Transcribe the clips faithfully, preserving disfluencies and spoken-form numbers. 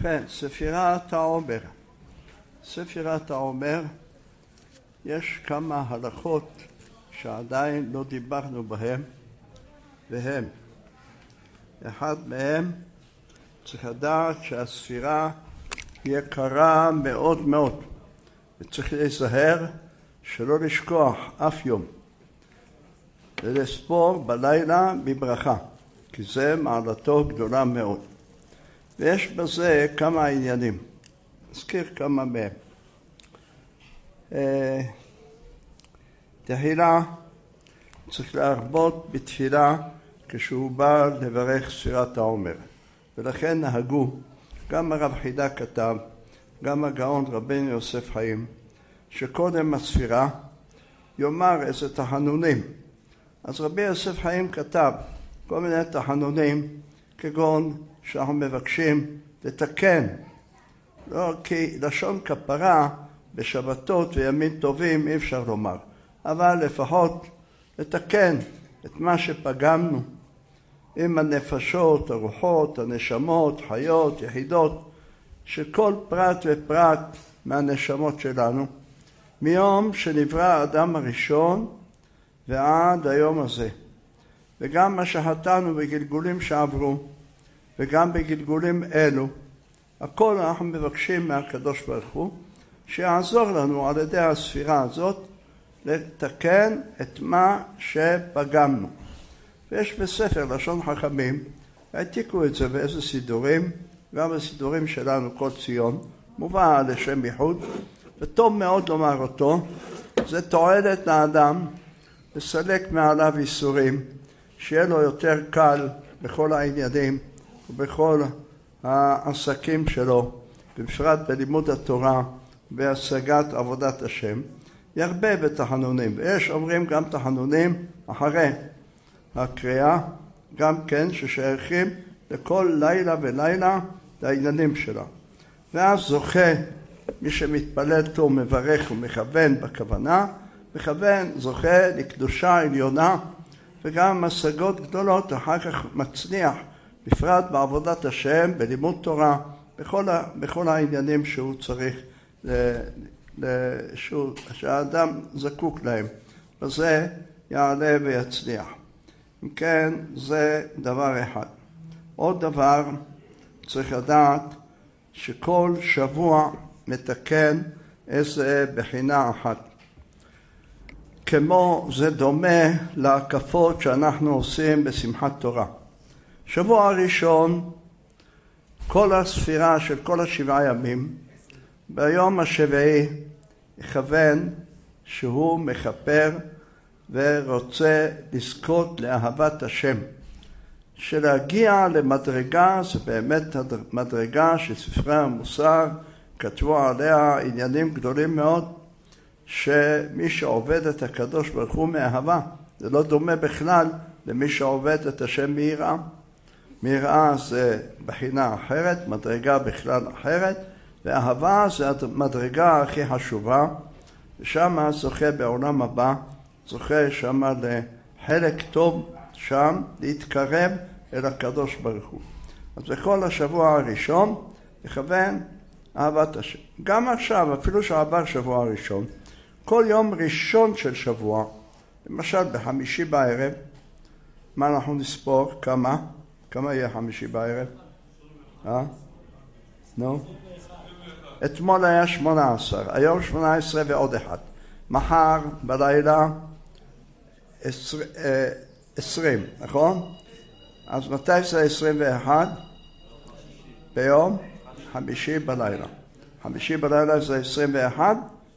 ובכן, ספירת העומר. ספירת העומר, יש כמה הלכות שעדיין לא דיברנו בהם, והם, אחד מהם צריך לדעת שהספירה יקרה מאוד מאוד, וצריך להיזהר שלא לשכוח אף יום, ולספור בלילה בברכה, כי זה מעלתו גדולה מאוד. ויש בזה כמה עניינים, נזכיר כמה מהם. תחילה צריך להרבות בתפילה כשהוא בא לברך ספירת העומר, ולכן נהגו, גם הרב חידה כתב, גם הגאון רבנו יוסף חיים, שקודם הספירה יאמר איזה תחנונים. אז רבי יוסף חיים כתב כל מיני תחנונים, כגון שאנחנו מבקשים לתקן, לא, כי לשון כפרה בשבתות וימים טובים אי אפשר לומר, אבל לפחות לתקן את מה שפגמנו עם הנפשות, הרוחות, הנשמות, חיות, יחידות, שכל פרט ופרט מהנשמות שלנו, מיום שנברא האדם הראשון ועד היום הזה, וגם מה שחטאנו בגלגולים שעברו, וגם בגלגולים אלו, הכל אנחנו מבקשים מהקדוש ברוך הוא, שיעזור לנו על ידי הספירה הזאת, לתקן את מה שפגמנו. ויש בספר לשון חכמים, העתיקו את זה באיזה סידורים, גם בסידורים שלנו כל ציון, מובא לשם ייחוד, וטוב מאוד לומר אותו, זה תועלת לאדם, לסלק מעליו איסורים, שיהיה לו יותר קל בכל העניינים ובכל העסקים שלו, בפרט בלימוד התורה והשגת עבודת השם, ירבה בתחנונים. ויש אומרים גם תחנונים אחרי הקריאה, גם כן ששייכים לכל לילה ולילה לעניינים שלה. ואז זוכה מי שמתפלל טוב, מברך ומכוון בכוונה, מכוון זוכה לקדושה עליונה וגם השגות גדולות, אחר כך מצליח בפרט בעבודת השם, בלימוד תורה, בכל, ה, בכל העניינים שהוא צריך, ל, ל, שהוא, שהאדם זקוק להם, וזה יעלה ויצליח. אם כן, זה דבר אחד. עוד דבר, צריך לדעת שכל שבוע מתקן איזה בחינה אחת. כמו זה דומה להקפות שאנחנו עושים בשמחת תורה. שבוע הראשון, כל הספירה של כל השבעה ימים, ביום השביעי יכוון שהוא מכפר ורוצה לזכות לאהבת השם. שלהגיע למדרגה, זה באמת מדרגה שספרי המוסר כתבו עליה עניינים גדולים מאוד, שמי שעובד את הקדוש ברוך הוא מאהבה, זה לא דומה בכלל למי שעובד את השם מיראה. מיראה זה בחינה אחרת, מדרגה בכלל אחרת, ואהבה זה המדרגה הכי חשובה, ושם זוכה בעולם הבא, זוכה שם לחלק טוב שם, להתקרב אל הקדוש ברוך הוא. אז בכל השבוע הראשון יכוון אהבת השם. גם עכשיו, אפילו שעבר שבוע הראשון, כל יום ראשון של שבוע, למשל בחמישי בערב, מה אנחנו נספור? כמה? כמה יהיה חמישי בערב? אה? נו? אתמול היה שמונה עשר, היום שמונה עשרה ועוד אחד. מחר בלילה עשרים, נכון? אז מתי זה עשרים ואחת? ביום חמישי בלילה. חמישי בלילה זה עשרים ואחת?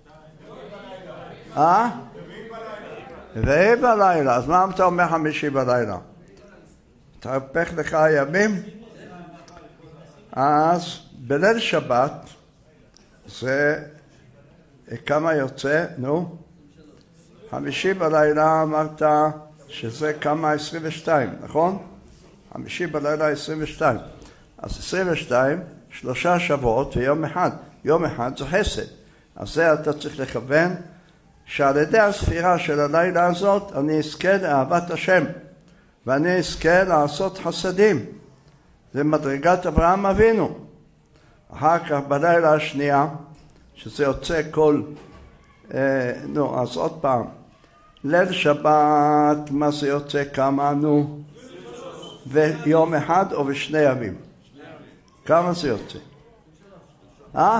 אה? רביעי בלילה. אז מה אתה אומר חמישי בלילה? תהפך לך הימים? אז בליל שבת זה כמה יוצא? נו? חמישי בלילה אמרת שזה כמה? עשרים ושתיים, נכון? חמישי בלילה עשרים ושתיים. אז עשרים ושתיים, שלושה שבועות ויום אחד. יום אחד זה חסד. אז זה אתה צריך לכוון שעל ידי הספירה של הלילה הזאת אני אזכה לאהבת השם, ואני אזכה לעשות חסדים. זה מדרגת אברהם אבינו. אחר כך בלילה השנייה, שזה יוצא כל, אה, נו, אז עוד פעם, ליל שבת, מה זה יוצא כמה, נו? ויום אחד או בשני ימים? כמה זה יוצא? אה?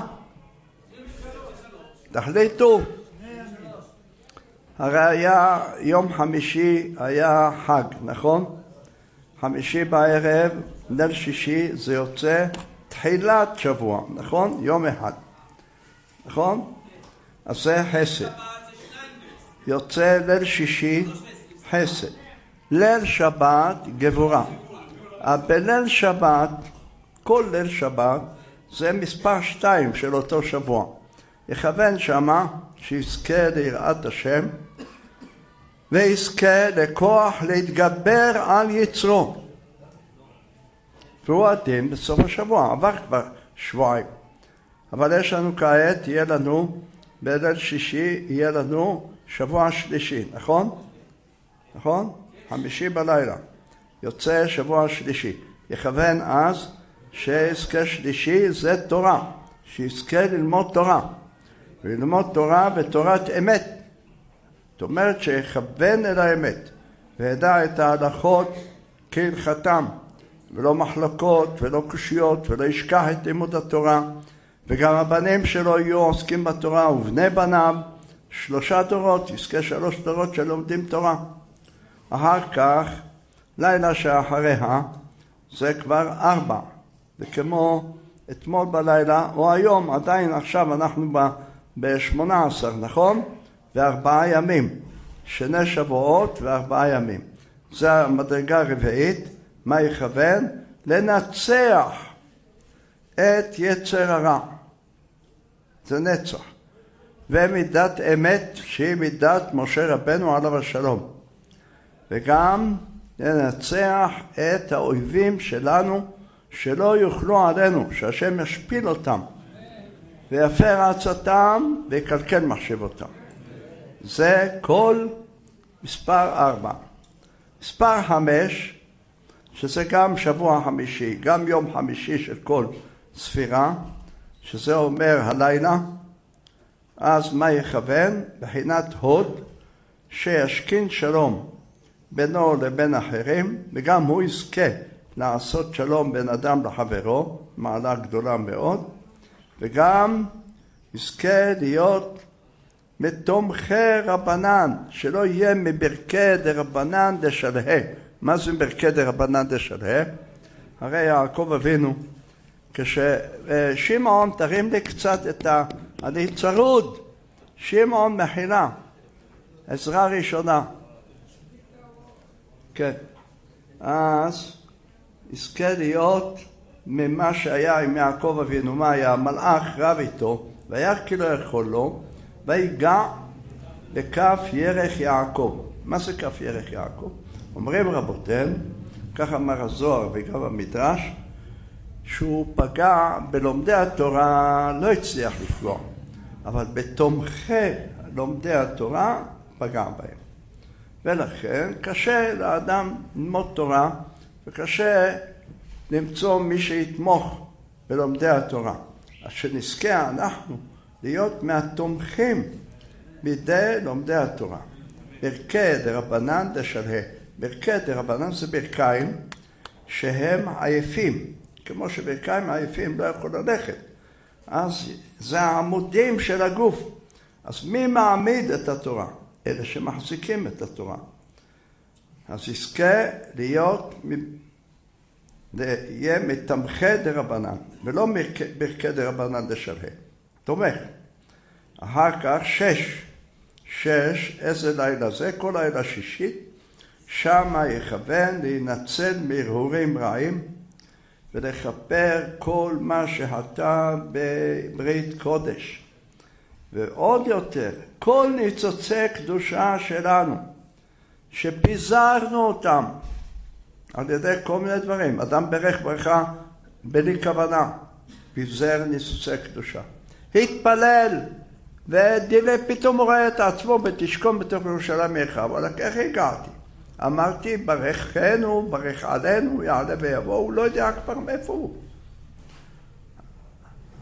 תחליטו. הרי היה יום חמישי, היה חג, נכון? חמישי בערב, ליל שישי, זה יוצא תחילת שבוע, נכון? יום אחד, נכון? אז זה חסד. יוצא ליל שישי, חסד. ליל שבת, גבורה. בליל שבת, כל ליל שבת, זה מספר שתיים של אותו שבוע. יכוון שמה שיזכה ליראת השם, ויזכה לכוח להתגבר על יצרו. והוא הדין בסוף השבוע, עבר כבר שבועיים. אבל יש לנו כעת, יהיה לנו, בליל שישי, יהיה לנו שבוע שלישי, נכון? נכון? חמישי בלילה. יוצא שבוע שלישי. יכוון אז שיזכה שלישי זה תורה. שיזכה ללמוד תורה. וללמוד תורה ותורת אמת. זאת אומרת שיכוון אל האמת. וידע את ההלכות כהלכתם. ולא מחלוקות ולא קושיות ולא ישכח את לימוד התורה. וגם הבנים שלו יהיו עוסקים בתורה ובני בניו. שלושה דורות, יזכה שלוש דורות שלומדים תורה. אחר כך, לילה שאחריה, זה כבר ארבע. וכמו אתמול בלילה, או היום, עדיין עכשיו אנחנו ב-שמונה עשר, נכון? וארבעה ימים. שני שבועות וארבעה ימים. זה המדרגה הרביעית. מה יכוון? לנצח את יצר הרע. זה נצח. ומידת אמת שהיא מידת משה רבנו עליו השלום. וגם לנצח את האויבים שלנו שלא יוכלו עלינו, שהשם ישפיל אותם ויפר עצתם ויקלקל מחשבותם. זה כל מספר ארבע. מספר חמש, שזה גם שבוע חמישי, גם יום חמישי של כל ספירה, שזה אומר הלילה, אז מה יכוון? בחינת הוד שישכין שלום בינו לבין אחרים, וגם הוא יזכה לעשות שלום בין אדם לחברו, מעלה גדולה מאוד, וגם יזכה להיות מתומכי רבנן, שלא יהיה מברכי דרבנן דשלהה. מה זה מברכי דרבנן דשלהה? הרי יעקב אבינו, כששמעון תרים לי קצת את ה... אני צרוד, שמעון מחילה, עזרה ראשונה. כן. אז יזכה להיות ממה שהיה עם יעקב אבינו, מה היה? המלאך רב איתו, והיה כי לא יכול לו, ויגע בכף ירך יעקב. מה זה כף ירך יעקב? אומרים רבותיהם, כך אמר הזוהר וגם המדרש, שהוא פגע בלומדי התורה, לא הצליח לפגוע, אבל בתומכי לומדי התורה פגע בהם. ולכן קשה לאדם ללמוד תורה, וקשה למצוא מי שיתמוך בלומדי התורה. אז שנזכה אנחנו להיות מהתומכים בידי לומדי התורה. ברכי דרבנן דשלהה. ברכי דרבנן זה ברכיים שהם עייפים. כמו שברכיים עייפים לא יכול ללכת. אז זה העמודים של הגוף. אז מי מעמיד את התורה? אלה שמחזיקים את התורה. אז יזכה להיות, יהיה מתמכי דרבנן, ולא ברכי דרבנן דשלהה. תומך. אחר כך שש. שש, איזה לילה זה? כל לילה שישית. שמה יכוון להינצל מהרהורים רעים, ולכפר כל מה שהתה בברית קודש. ועוד יותר, כל ניצוצי קדושה שלנו, שפיזרנו אותם על ידי כל מיני דברים. אדם ברך ברכה בלי כוונה, פיזר ניצוצי קדושה. התפלל, ודילה פתאום רואה את עצמו בתשכון בתוך ירושלים יחד. אבל איך הגעתי? אמרתי, ברכנו, ברך עלינו, יעלה ויבוא, הוא לא יודע כבר מאיפה הוא.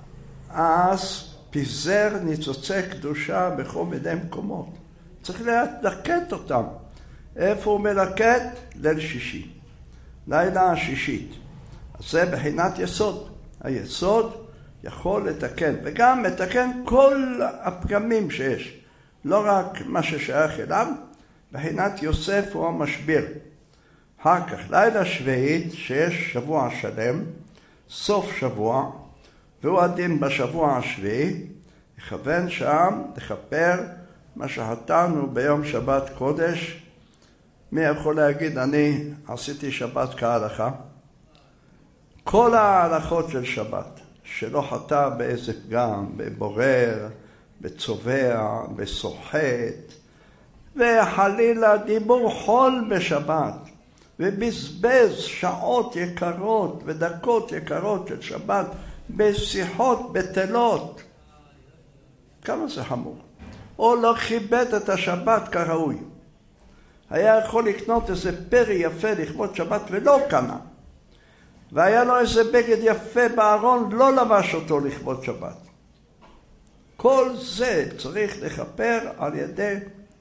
אז פיזר ניצוצי קדושה בכל מיני מקומות. צריך ללקט אותם. איפה הוא מלקט? ליל שישי. לילה השישית. אז זה בחינת יסוד. היסוד יכול לתקן, וגם מתקן כל הפגמים שיש. לא רק מה ששייך אליו, בחינת יוסף הוא המשביר. אחר כך, לילה שביעית, שיש שבוע שלם, סוף שבוע, והוא הדין בשבוע השביעי, יכוון שם לכפר מה שחטאנו ביום שבת קודש. מי יכול להגיד, אני עשיתי שבת כהלכה? כל ההלכות של שבת, שלא חטא באיזה פגם, בבורר, בצובע, בסוחט, וחלילה דיבור חול בשבת, ובזבז שעות יקרות ודקות יקרות של שבת בשיחות בטלות. כמה זה חמור. או לא כיבד את השבת כראוי. היה יכול לקנות איזה פרי יפה לכבוד שבת ולא קנה. והיה לו איזה בגד יפה בארון, לא לבש אותו לכבוד שבת. כל זה צריך לכפר על ידי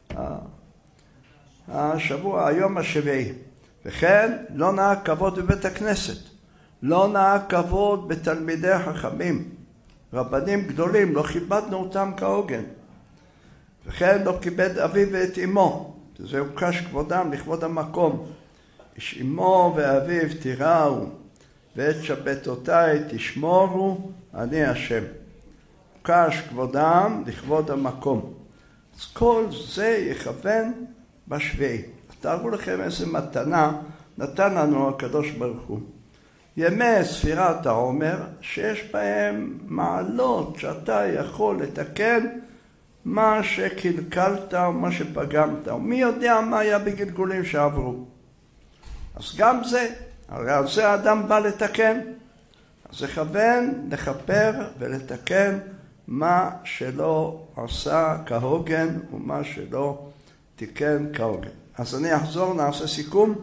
השבוע, היום השביעי. וכן, לא נהג כבוד בבית הכנסת. לא נהג כבוד בתלמידי חכמים. רבנים גדולים, לא כיבדנו אותם כהוגן. וכן, לא כיבד אביו ואת אמו. זה הוקש כבודם לכבוד המקום. איש אמו ואביו תיראו, ואת שבתותיי תשמורו, אני השם. הוקש כבודם לכבוד המקום. אז כל זה יכוון בשביעי. תארו לכם איזה מתנה נתן לנו הקדוש ברוך הוא. ימי ספירת העומר שיש בהם מעלות שאתה יכול לתקן מה שקלקלת או מה שפגמת. ומי יודע מה היה בגלגולים שעברו. אז גם זה, הרי על זה האדם בא לתקן. אז לכוון, לכפר ולתקן מה שלא עשה כהוגן ומה שלא תיקן כהוגן. אז אני אחזור, נעשה סיכום.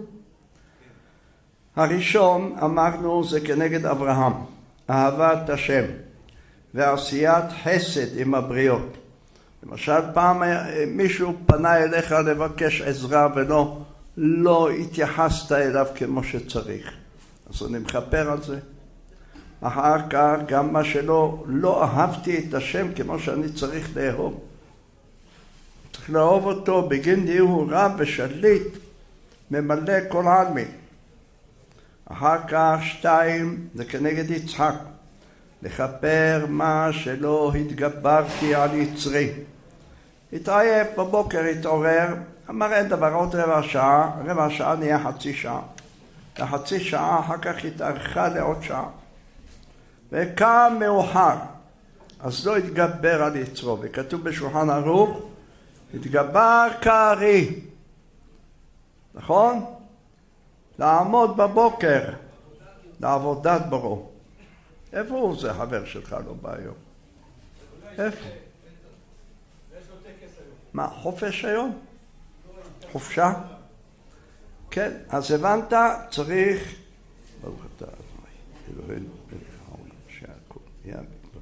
הראשון אמרנו זה כנגד אברהם, אהבת השם ועשיית חסד עם הבריות. למשל פעם מישהו פנה אליך לבקש עזרה ולא לא התייחסת אליו כמו שצריך. אז אני מכפר על זה. אחר כך גם מה שלא לא אהבתי את השם כמו שאני צריך לאהוב. צריך לאהוב אותו בגין דיהו רב ושליט, ממלא כל העלמין. אחר כך שתיים, זה כנגד יצחק. לכפר מה שלא התגברתי על יצרי. התעייף בבוקר, התעורר, אמר אין דבר, עוד רבע שעה, רבע שעה נהיה חצי שעה. לחצי שעה אחר כך התארכה לעוד שעה. וקם מאוחר, אז לא התגבר על יצרו. וכתוב בשולחן ערוך, התגבר כארי. נכון? לעמוד בבוקר, לעבודת ברו. איפה הוא זה חבר שלך לא בא היום? איפה? מה, חופש היום? חופשה? כן, אז הבנת, צריך... ברוך אתה אדוני, אלוהינו מלך העולם שהכל יהיה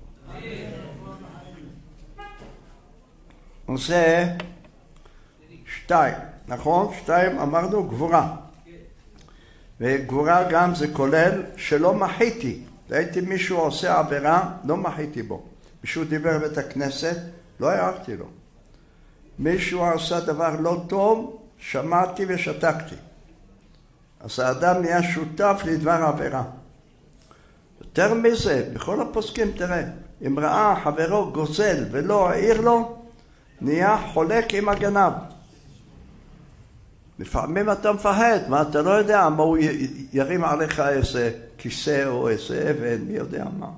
בדברו. זה שתיים, נכון? שתיים אמרנו גבורה. וגבורה גם זה כולל שלא מחיתי. ראיתי מישהו עושה עבירה, לא מחיתי בו. מישהו דיבר בבית הכנסת, לא הערתי לו. מישהו עשה דבר לא טוב, שמעתי ושתקתי. אז האדם נהיה שותף לדבר עבירה. יותר מזה, בכל הפוסקים תראה, אם ראה חברו גוזל ולא העיר לו, נהיה חולק עם הגנב. לפעמים אתה מפחד, מה אתה לא יודע מה הוא ירים עליך איזה כיסא או איזה אבן, מי יודע מה.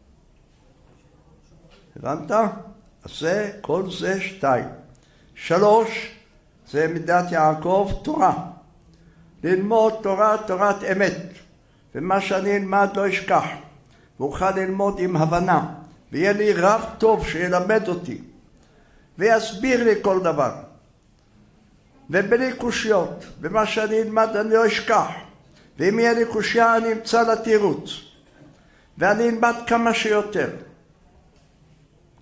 הבנת? אז זה, כל זה שתיים. שלוש, זה מידת יעקב, תורה. ללמוד תורה, תורת אמת. ומה שאני אלמד לא אשכח. ואוכל ללמוד עם הבנה. ויהיה לי רב טוב שילמד אותי. ויסביר לי כל דבר. ובלי קושיות. ומה שאני אלמד אני לא אשכח. ואם יהיה לי קושיה אני אמצא לה תירוץ. ואני אלמד כמה שיותר.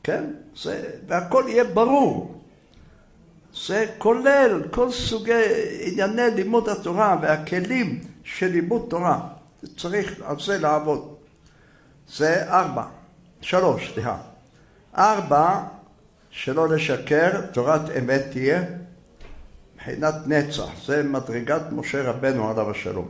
כן? זה, והכל יהיה ברור. זה כולל כל סוגי ענייני לימוד התורה והכלים של לימוד תורה. צריך על זה לעבוד. זה ארבע, שלוש, סליחה. ארבע, שלא לשקר, תורת אמת תהיה, מבחינת נצח. זה מדרגת משה רבנו עליו השלום.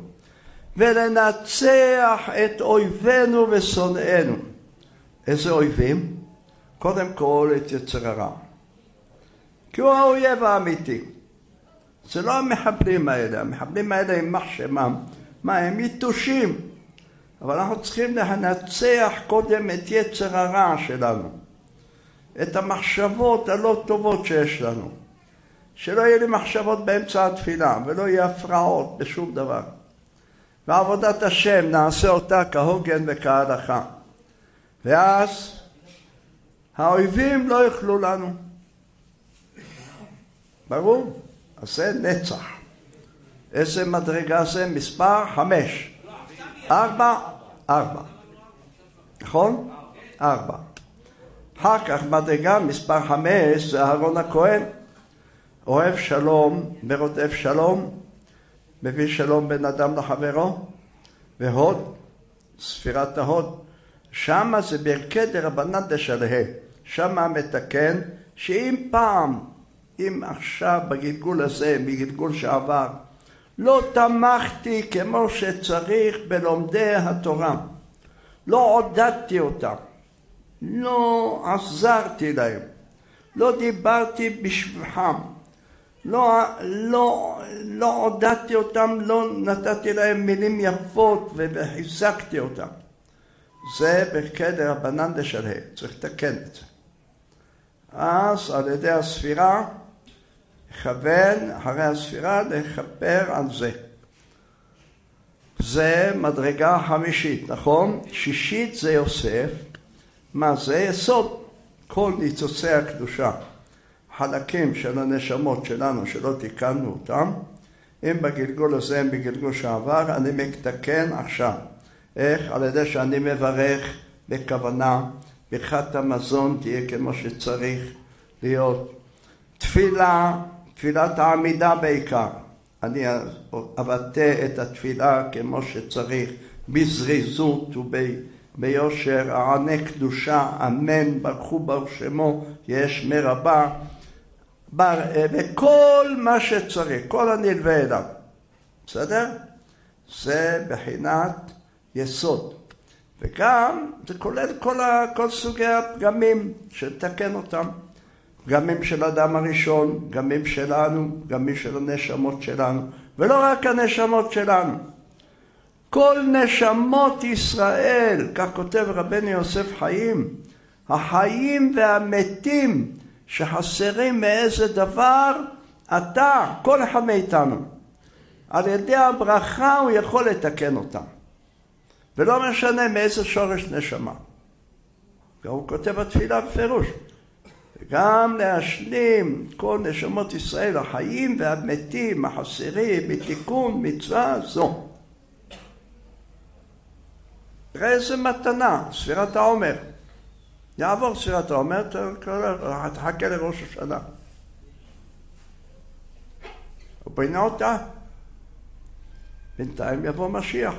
ולנצח את אויבינו ושונאינו. איזה אויבים? קודם כל את יצר הרע. כי הוא האויב האמיתי. זה לא המחבלים האלה. המחבלים האלה הם מחשמם. מה, הם יתושים. אבל אנחנו צריכים לנצח קודם את יצר הרע שלנו. את המחשבות הלא טובות שיש לנו. שלא יהיה לי מחשבות באמצע התפילה, ולא יהיה הפרעות בשום דבר. ועבודת השם נעשה אותה כהוגן וכהלכה. ואז האויבים לא יוכלו לנו. ברור? אז זה נצח. איזה מדרגה זה? מספר חמש. ארבע, ארבע. נכון? ארבע. אחר כך מדרגה מספר חמש זה אהרון הכהן. אוהב שלום ורודף שלום. מביא שלום בין אדם לחברו. והוד, ספירת ההוד. שמה זה ברכי דרבנן דשלהי. שמה מתקן שאם פעם, אם עכשיו בגלגול הזה, בגלגול שעבר, לא תמכתי כמו שצריך בלומדי התורה. לא עודדתי אותם. לא עזרתי להם. לא דיברתי בשבחם. לא, לא, לא עודדתי אותם, לא נתתי להם מילים יפות וחיזקתי אותם. זה ברכי דרבנן דשלהי. צריך לתקן את זה. אז על ידי הספירה, לכוון אחרי הספירה לכפר על זה. זה מדרגה חמישית, נכון? שישית זה יוסף. מה זה? יסוד. כל ניצוצי הקדושה. חלקים של הנשמות שלנו שלא תיקנו אותם. אם בגלגול הזה, אם בגלגול שעבר, אני מתקן עכשיו. איך? על ידי שאני מברך בכוונה. ברכת המזון תהיה כמו שצריך להיות. תפילה, תפילת העמידה בעיקר. אני אבטא את התפילה כמו שצריך, בזריזות וביושר, אענה קדושה, אמן, ברכו ברוך שמו, יש מרבה, בר, וכל מה שצריך, כל הנלווה אליו. בסדר? זה בחינת יסוד. וגם זה כולל כל, ה, כל סוגי הפגמים שתקן אותם. פגמים של אדם הראשון, פגמים שלנו, פגמים של הנשמות שלנו. ולא רק הנשמות שלנו. כל נשמות ישראל, כך כותב רבנו יוסף חיים, החיים והמתים שחסרים מאיזה דבר, אתה, כל אחד מאיתנו, על ידי הברכה הוא יכול לתקן אותם. ולא משנה מאיזה שורש נשמה. הוא כותב בתפילה בפירוש. וגם להשלים כל נשמות ישראל, החיים והמתים, החסרים, בתיקון מצווה זו. תראה איזה מתנה, ספירת העומר. יעבור ספירת העומר, תחכה לראש השנה. הוא בינה אותה. בינתיים יבוא משיח.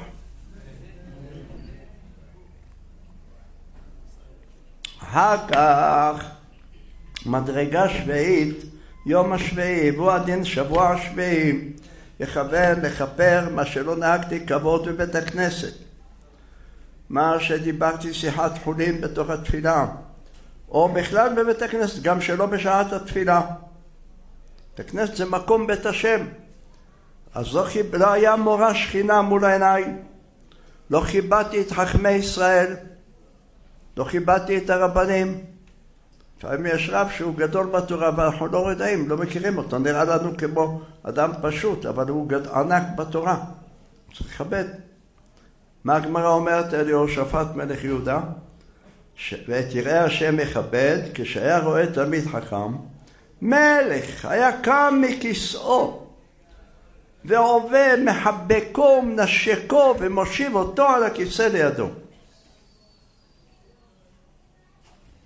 אחר כך, מדרגה שביעית, יום השביעי, והוא הדין שבוע השביעי, יכוון לכפר מה שלא נהגתי כבוד בבית הכנסת. מה שדיברתי שיחת חולין בתוך התפילה, או בכלל בבית הכנסת, גם שלא בשעת התפילה. בית הכנסת זה מקום בית השם. אז לא, חיב... לא היה מורה שכינה מול העיניים. לא חיבדתי את חכמי ישראל. לא חיבדתי את הרבנים. לפעמים יש רב שהוא גדול בתורה ואנחנו לא יודעים, לא מכירים אותו. נראה לנו כמו אדם פשוט, אבל הוא גד... ענק בתורה. צריך לכבד. מה הגמרא אומרת אל יהושפט מלך יהודה? ש... ואת יראי השם יכבד, כשהיה רואה תלמיד חכם, מלך היה קם מכיסאו, ועובד מחבקו ומנשקו ומושיב אותו על הכיסא לידו.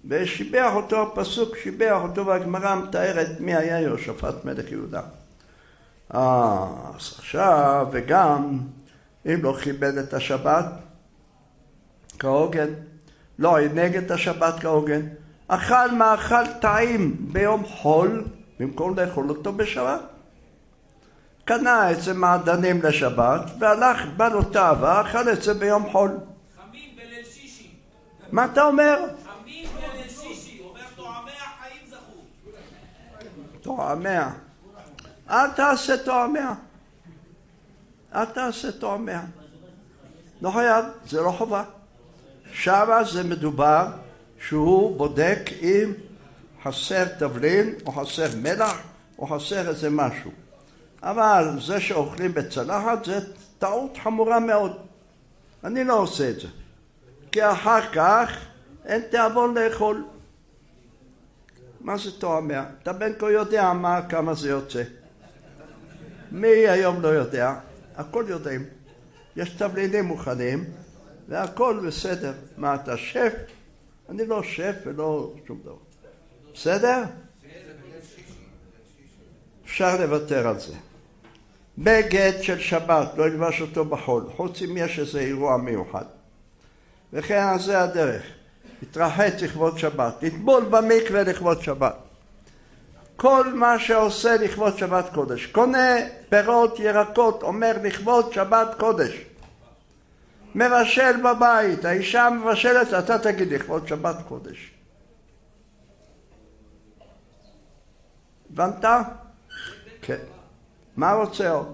ושיבח אותו הפסוק, שיבח אותו, והגמרא מתארת מי היה יהושפט מלך יהודה. אה, אז עכשיו, וגם, אם לא כיבד את השבת כהוגן, לא עינג את השבת כהוגן, אכל מאכל טעים ביום חול, במקום לאכול אותו בשבת. קנה את זה מעדנים לשבת, והלך, בא לו תאווה, אכל את זה ביום חול. חמים בליל שישי. מה אתה אומר? חמים בליל שישי, אומר תואמי החיים זכו. תואמיה. אל תעשה תואמיה. אל תעשה תואמיה. לא חייב, זה לא חובה. שמה זה מדובר שהוא בודק אם חסר תבלין, או חסר מלח, או חסר איזה משהו. אבל זה שאוכלים בצלחת זה טעות חמורה מאוד. אני לא עושה את זה. כי אחר כך אין תיאבון לאכול. מה זה תואמיה? אתה בין כה יודע מה, כמה זה יוצא. מי היום לא יודע? הכל יודעים. יש תבלינים מוכנים, והכל בסדר. מה, אתה שף? אני לא שף ולא שום דבר. בסדר? אפשר לוותר על זה. בגד של שבת, לא ילבש אותו בחול, חוץ אם יש איזה אירוע מיוחד. וכן על זה הדרך. להתרחץ לכבוד שבת, לטבול במקווה לכבוד שבת. כל מה שעושה לכבוד שבת קודש. קונה פירות, ירקות, אומר לכבוד שבת קודש. מבשל בבית, האישה מבשלת, אתה תגיד לכבוד שבת קודש. הבנת? כן. מה רוצה עוד?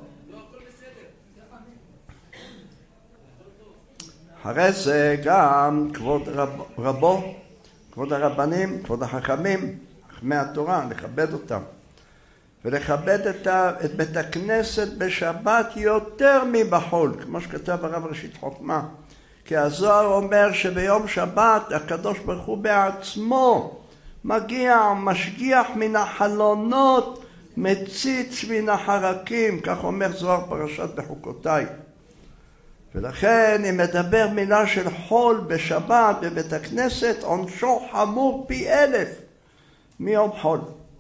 אחרי זה גם כבוד רב, רבו, כבוד הרבנים, כבוד החכמים, חכמי התורה, לכבד אותם. ולכבד את, ה, את בית הכנסת בשבת יותר מבחול, כמו שכתב הרב ראשית חוכמה. כי הזוהר אומר שביום שבת הקדוש ברוך הוא בעצמו מגיע, משגיח מן החלונות, מציץ מן החרקים, כך אומר זוהר פרשת בחוקותיי. ולכן אם מדבר מילה של חול בשבת בבית הכנסת, עונשו חמור פי אלף מיום חול.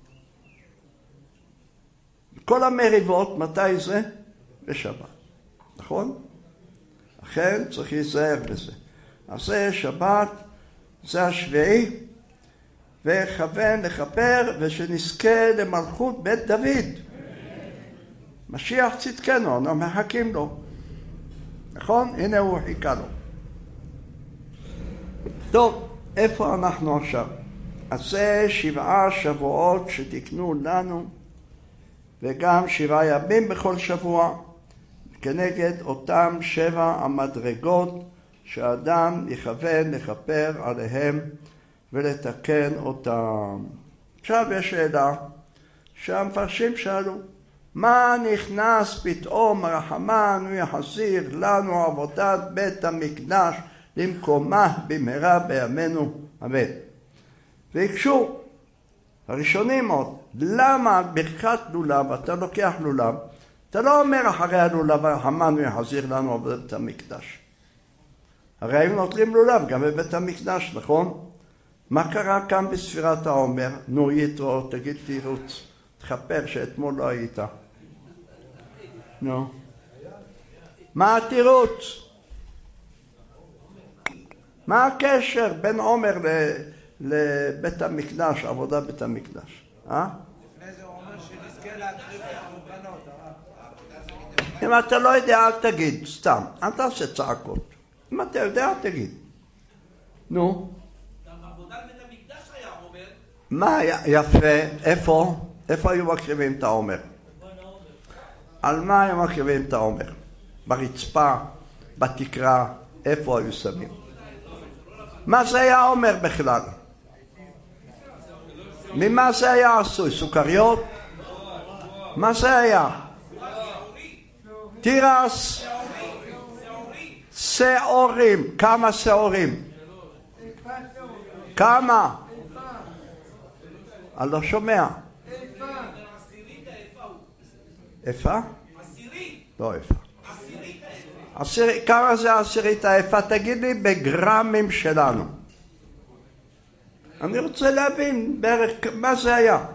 כל המריבות, מתי זה? בשבת. נכון? לכן צריך להיזהר בזה. אז זה שבת, זה השביעי, וכוון לכפר, ושנזכה למלכות בית דוד. משיח צדקנו, אנחנו מחכים לו. נכון? הנה הוא חיכה לו. טוב, איפה אנחנו עכשיו? אז זה שבעה שבועות שתקנו לנו, וגם שבעה ימים בכל שבוע, כנגד אותם שבע המדרגות שאדם יכוון לכפר עליהם ולתקן אותם. עכשיו יש שאלה שהמפרשים שאלו, מה נכנס פתאום הרחמן ויחזיר לנו עבודת בית המקדש למקומה במהרה בימינו אמן. ויקשו הראשונים עוד, למה ברכת לולב, אתה לוקח לולב, אתה לא אומר אחרי הלולב הרחמן ויחזיר לנו עבודת בית המקדש. הרי הם נותרים לולב גם בבית המקדש, נכון? מה קרה כאן בספירת העומר? נו יתרו, תגיד תירוץ, תחפר שאתמול לא היית. נו. מה התירוץ? מה הקשר בין עומר לבית המקדש, עבודה בית המקדש? אה? לפני זה הוא אומר שנזכה להקריב את הקורבנות. אם אתה לא יודע, אל תגיד, סתם. אל תעשה צעקות. אם אתה יודע, אל תגיד. נו. גם עבודת בית המקדש היה עומר. מה יפה? איפה? איפה היו מקריבים את העומר? על מה היו מקריבים את העומר? ברצפה, בתקרה, איפה היו שמים? מה זה היה עומר בכלל? ממה זה היה עשוי? סוכריות? מה זה היה? תירס? שעורים. כמה שעורים? כמה? אני לא שומע. איפה? עשירית. לא איפה. עשירית האיפה. עשירית, כמה זה עשירית האיפה? תגיד לי בגרמים שלנו. אני רוצה להבין בערך מה זה היה.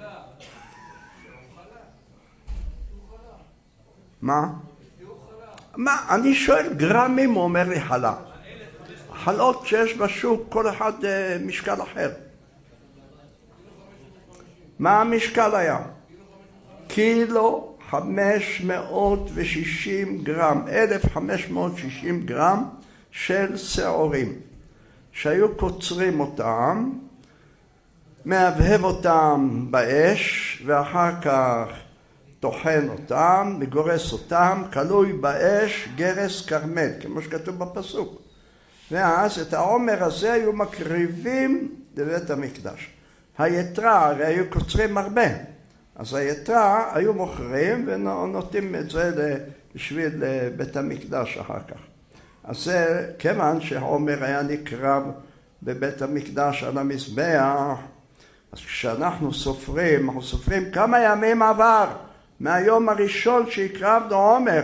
מה? מה? אני שואל גרמים, הוא אומר לי חלה. חלות שיש בשוק, כל אחד משקל אחר. מה המשקל היה? קילו חמש מאות ושישים גרם, אלף חמש מאות ושישים גרם של שעורים, שהיו קוצרים אותם, מהבהב אותם באש, ואחר כך טוחן אותם, מגורס אותם, כלוי באש גרס כרמל, כמו שכתוב בפסוק. ואז את העומר הזה היו מקריבים לבית המקדש. היתרה, הרי היו קוצרים הרבה, אז היתרה היו מוכרים ונותנים את זה בשביל בית המקדש אחר כך. אז זה כיוון שהעומר היה נקרב בבית המקדש על המזבח, אז כשאנחנו סופרים, אנחנו סופרים כמה ימים עבר מהיום הראשון שהקרבנו עומר,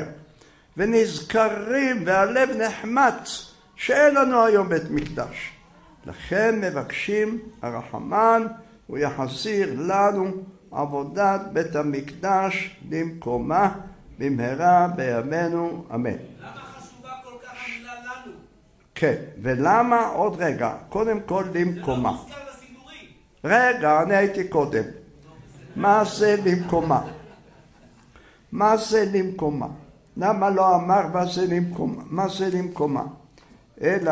ונזכרים והלב נחמץ שאין לנו היום בית מקדש. לכן מבקשים הרחמן, הוא יחזיר לנו עבודת בית המקדש במקומה במהרה בימינו, אמן. למה חשובה כל כך המילה לנו? כן, ולמה עוד רגע, קודם כל למקומה. זה לא מוזכר לסידורים. רגע, אני הייתי קודם. מה זה למקומה? מה זה למקומה? למה לא אמר מה זה למקומה? מה זה למקומה? אלא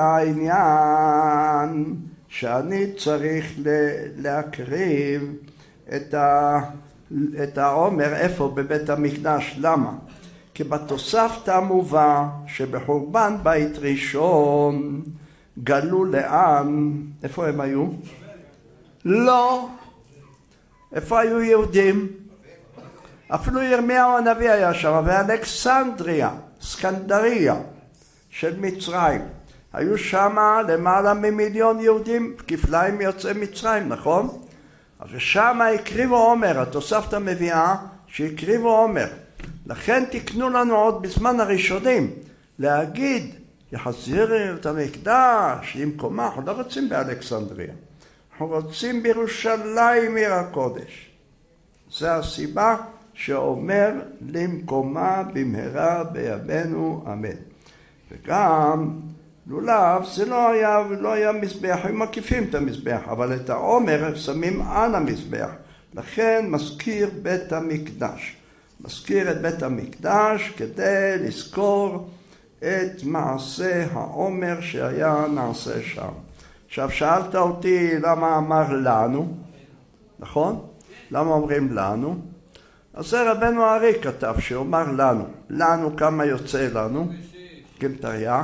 העניין שאני צריך להקריב את, ה, את העומר איפה? בבית המקדש. למה? כי בתוספתא מובא שבחורבן בית ראשון גלו לאן? איפה הם היו? לא. איפה היו יהודים? אפילו ירמיהו הנביא היה שם, ואלכסנדריה, סקנדריה של מצרים. היו שם למעלה ממיליון יהודים, כפליים יוצאי מצרים, נכון? אז שם הקריבו עומר, התוספתא מביאה שהקריבו עומר. לכן תקנו לנו עוד בזמן הראשונים להגיד, יחזיר את המקדש למקומה. אנחנו לא רוצים באלכסנדריה, אנחנו רוצים בירושלים עיר הקודש. זה הסיבה שאומר למקומה במהרה בימינו, אמן. וגם לולב זה לא היה, לא היה מזבח, הם מקיפים את המזבח, אבל את העומר שמים על המזבח. לכן מזכיר בית המקדש. מזכיר את בית המקדש כדי לזכור את מעשה העומר שהיה נעשה שם. עכשיו שאלת אותי למה אמר לנו, נכון? למה אומרים לנו? אז זה רבנו הארי כתב שאומר לנו. לנו כמה יוצא לנו? גמטריה?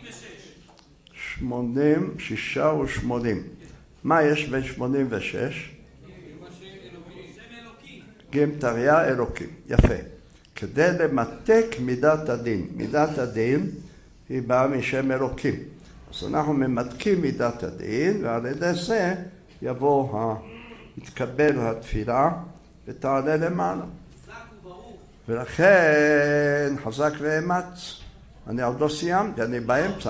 שמונים, שישה ושמונים. מה יש בין שמונים ושש? גמטריה אלוקים. יפה. כדי למתק מידת הדין. מידת הדין היא באה משם אלוקים. אז אנחנו ממתקים מידת הדין, ועל ידי זה יבוא, ה... יתקבל התפילה ותעלה למעלה. ולכן חזק ואמץ. אני עוד לא סיימתי, אני באמצע.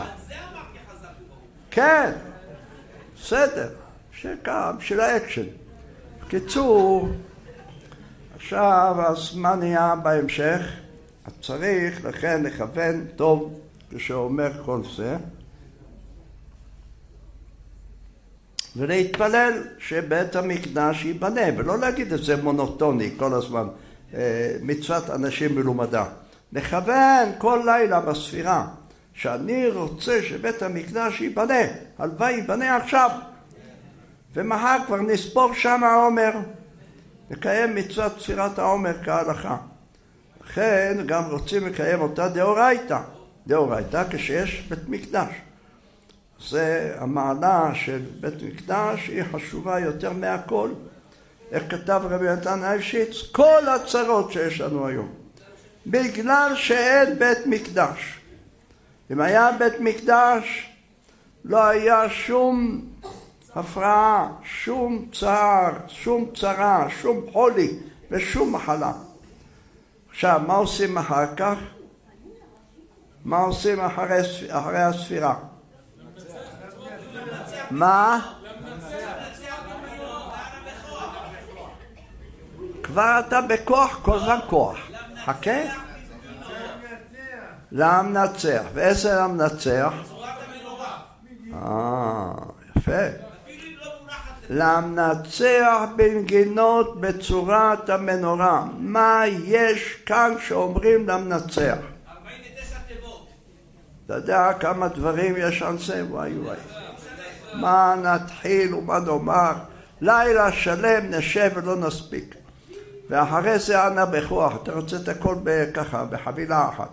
כן, בסדר, שקם של האקשן. בקיצור, עכשיו אז מה נהיה בהמשך? אז צריך לכן לכוון טוב כשאומר כל זה, ולהתפלל שבית המקדש ייבנה, ולא להגיד את זה מונוטוני כל הזמן, מצוות אנשים מלומדה. לכוון כל לילה בספירה, שאני רוצה שבית המקדש ייבנה, הלוואי ייבנה עכשיו, ומחר כבר נספור שם העומר, לקיים מצוות ספירת העומר כהלכה. לכן גם רוצים לקיים אותה דאורייתא, דאורייתא כשיש בית מקדש. זה המעלה של בית מקדש, היא חשובה יותר מהכל. איך כתב רבי נתן אייבשיץ? כל הצרות שיש לנו היום, בגלל שאין בית מקדש. אם היה בית מקדש, לא היה שום הפרעה, שום צער, שום צרה, שום חולי ושום מחלה. עכשיו, מה עושים אחר כך? מה עושים אחרי, אחרי הספירה? מה? כבר אתה בכוח, כל הזמן כוח. חכה. למנצח. ואיזה למנצח? צורת המנורה. אה, יפה. אפילו אם לא מונחת לזה. למנצח בנגינות בצורת המנורה. מה יש כאן שאומרים למנצח? ארבעים ותשע תיבות. אתה יודע כמה דברים יש על זה? וואי וואי. מה נתחיל ומה נאמר? לילה שלם נשב ולא נספיק. ואחרי זה אנא בכוח. אתה רוצה את הכל ככה, בחבילה אחת.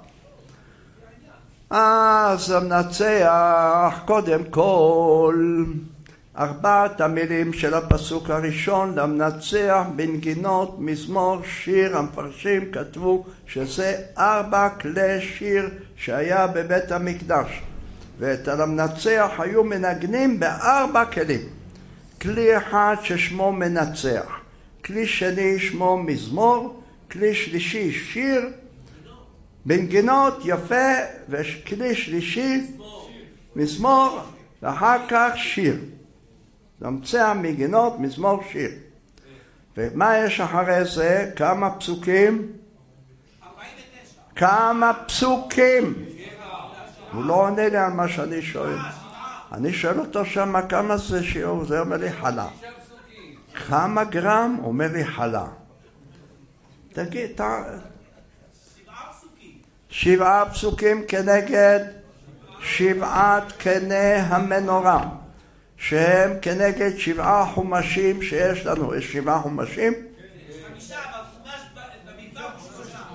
אז המנצח קודם כל ארבעת המילים של הפסוק הראשון למנצח בנגינות מזמור שיר. המפרשים כתבו שזה ארבע כלי שיר שהיה בבית המקדש, ואת המנצח היו מנגנים בארבע כלים. כלי אחד ששמו מנצח, כלי שני שמו מזמור, כלי שלישי שיר בנגינות יפה, וכלי שלישי מזמור, ואחר כך שיר. נמצא מנגינות מזמור שיר. ומה יש אחרי זה? כמה פסוקים? ארבעים ותשע. כמה פסוקים? הוא לא עונה לי על מה שאני שואל. אני שואל אותו שם כמה זה שיעור, זה אומר לי חלה. כמה גרם? הוא אומר לי חלה. תגיד, אתה... שבעה פסוקים. שבעה פסוקים כנגד שבעת קני המנורה, שהם כנגד שבעה חומשים שיש לנו. יש שבעה חומשים? חמישה, אבל חומש במדבר הוא שלושה.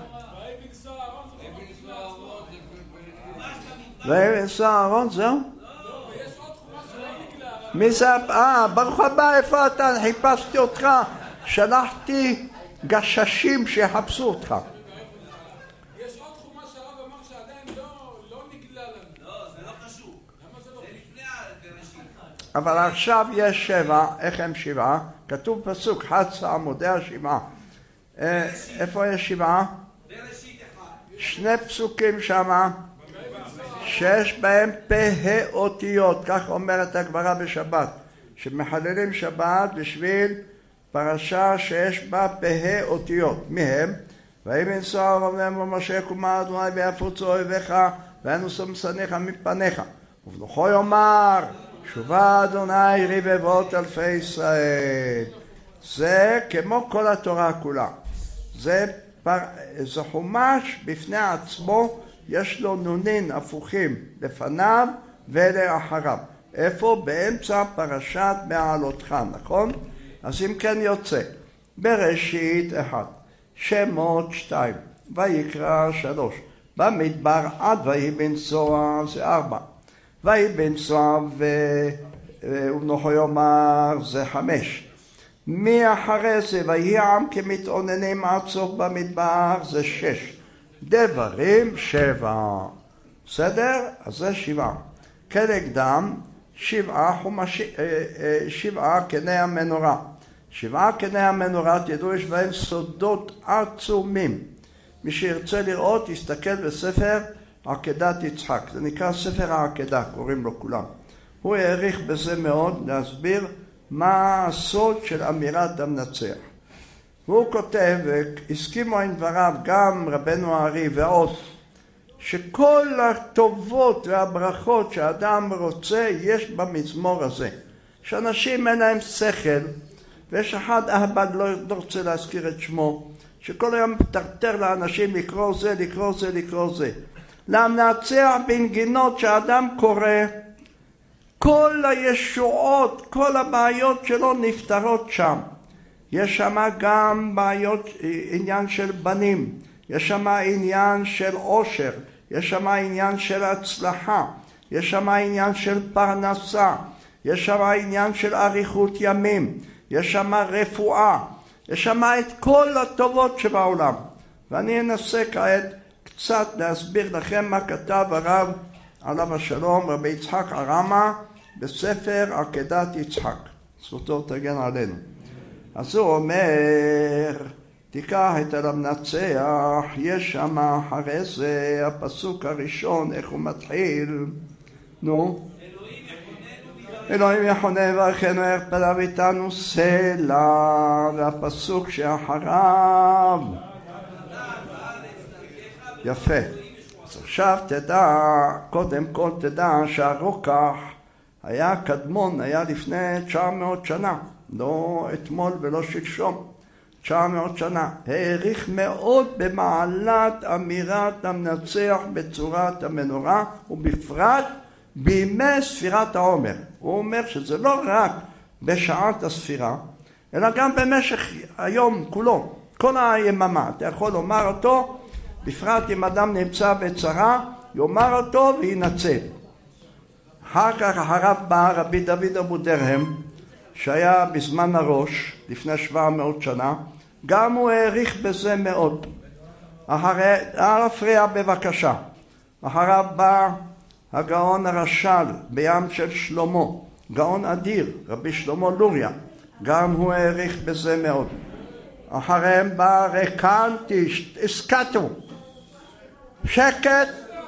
ויבן אהרון, זהו? מי זה? אה, ברוך הבא, איפה אתה? חיפשתי אותך, שלחתי גששים שיחפשו אותך. יש עוד חומש שהרב אמר שעדיין לא נגלה לנו. לא, זה לא חשוב. זה לפני הגרשים. אבל עכשיו יש שבע. איך הם שבעה? כתוב פסוק חצה עמודי השבעה. אה, איפה יש שבעה? בראשית אחד. שני פסוקים שמה שיש בהם פה אותיות. כך אומרת הגמרא בשבת, שמחללים שבת בשביל פרשה שיש בה פה אותיות. מהם? ויבן סוהר אבנם ומשה קומה אדוני ויפוצו אויביך וינוסו משנאיך מפניך ובנוחו יאמר שובה אדוני רבבות אלפי ישראל. זה כמו כל התורה כולה. זה, פר... זה חומש בפני עצמו, יש לו נונין הפוכים לפניו ולאחריו. איפה? באמצע פרשת מעלותך, נכון? אז אם כן יוצא בראשית אחד, שמות שתיים, ויקרא שלוש, במדבר עד ויבן סוהר זה ארבע, ויבן סוהר ובנוחו יאמר זה חמש, מאחרי זה ויהי העם כמתאוננים עד סוף במדבר זה שש, דברים שבע. בסדר? אז זה שבעה. כנגדם שבעה חומשים, שבעה קני המנורה. שבעה קני המנורה, תדעו, יש בהם סודות עצומים. מי שירצה לראות יסתכל בספר עקדת יצחק. זה נקרא ספר העקדה, קוראים לו כולם. הוא העריך בזה מאוד להסביר מה הסוד של אמירת המנצח. והוא כותב, והסכימו עם דבריו גם רבנו הארי ועוד, שכל הטובות והברכות שהאדם רוצה יש במזמור הזה. שאנשים אין להם שכל, ויש אחד אהבד, לא רוצה להזכיר את שמו, שכל היום מטרטר לאנשים לקרוא זה, לקרוא זה, לקרוא זה. למנצח בנגינות שהאדם קורא, כל הישועות, כל הבעיות שלו נפתרות שם. יש שם גם בעיות, עניין של בנים, יש שם עניין של עושר, יש שם עניין של הצלחה, יש שם עניין של פרנסה, יש שם עניין של אריכות ימים, יש שם רפואה, יש שם את כל הטובות שבעולם. ואני אנסה כעת קצת להסביר לכם מה כתב הרב עליו השלום, רבי יצחק הרמה, בספר עקדת יצחק. זכותו תגן עלינו. אז הוא אומר, תיקח את המנצח, יש שם אחרי זה הפסוק הראשון, איך הוא מתחיל? נו. אלוהים יחוננו אלוהים יחונה יברכנו ויאר פניו איתנו סלע. והפסוק שאחריו. יפה. אז עכשיו תדע, קודם כל תדע שהרוקח היה קדמון, היה לפני תשע מאות שנה, לא אתמול ולא שלשום, תשע מאות שנה. העריך מאוד במעלת אמירת המנצח בצורת המנורה, ובפרט בימי ספירת העומר. הוא אומר שזה לא רק בשעת הספירה, אלא גם במשך היום כולו, כל היממה. אתה יכול לומר אותו, בפרט אם אדם נמצא בצרה, יאמר אותו וינצל. אחר כך אחריו בא רבי דוד אבו דרהם, שהיה בזמן הראש, לפני שבע מאות שנה, גם הוא העריך בזה מאוד. אחרי, אל תפריע בבקשה. אחריו בא הגאון הרש"ל בים של שלמה, גאון אדיר, רבי שלמה לוריה, גם הוא העריך בזה מאוד. אחריהם בא רקנטי, הסקטו, שקט,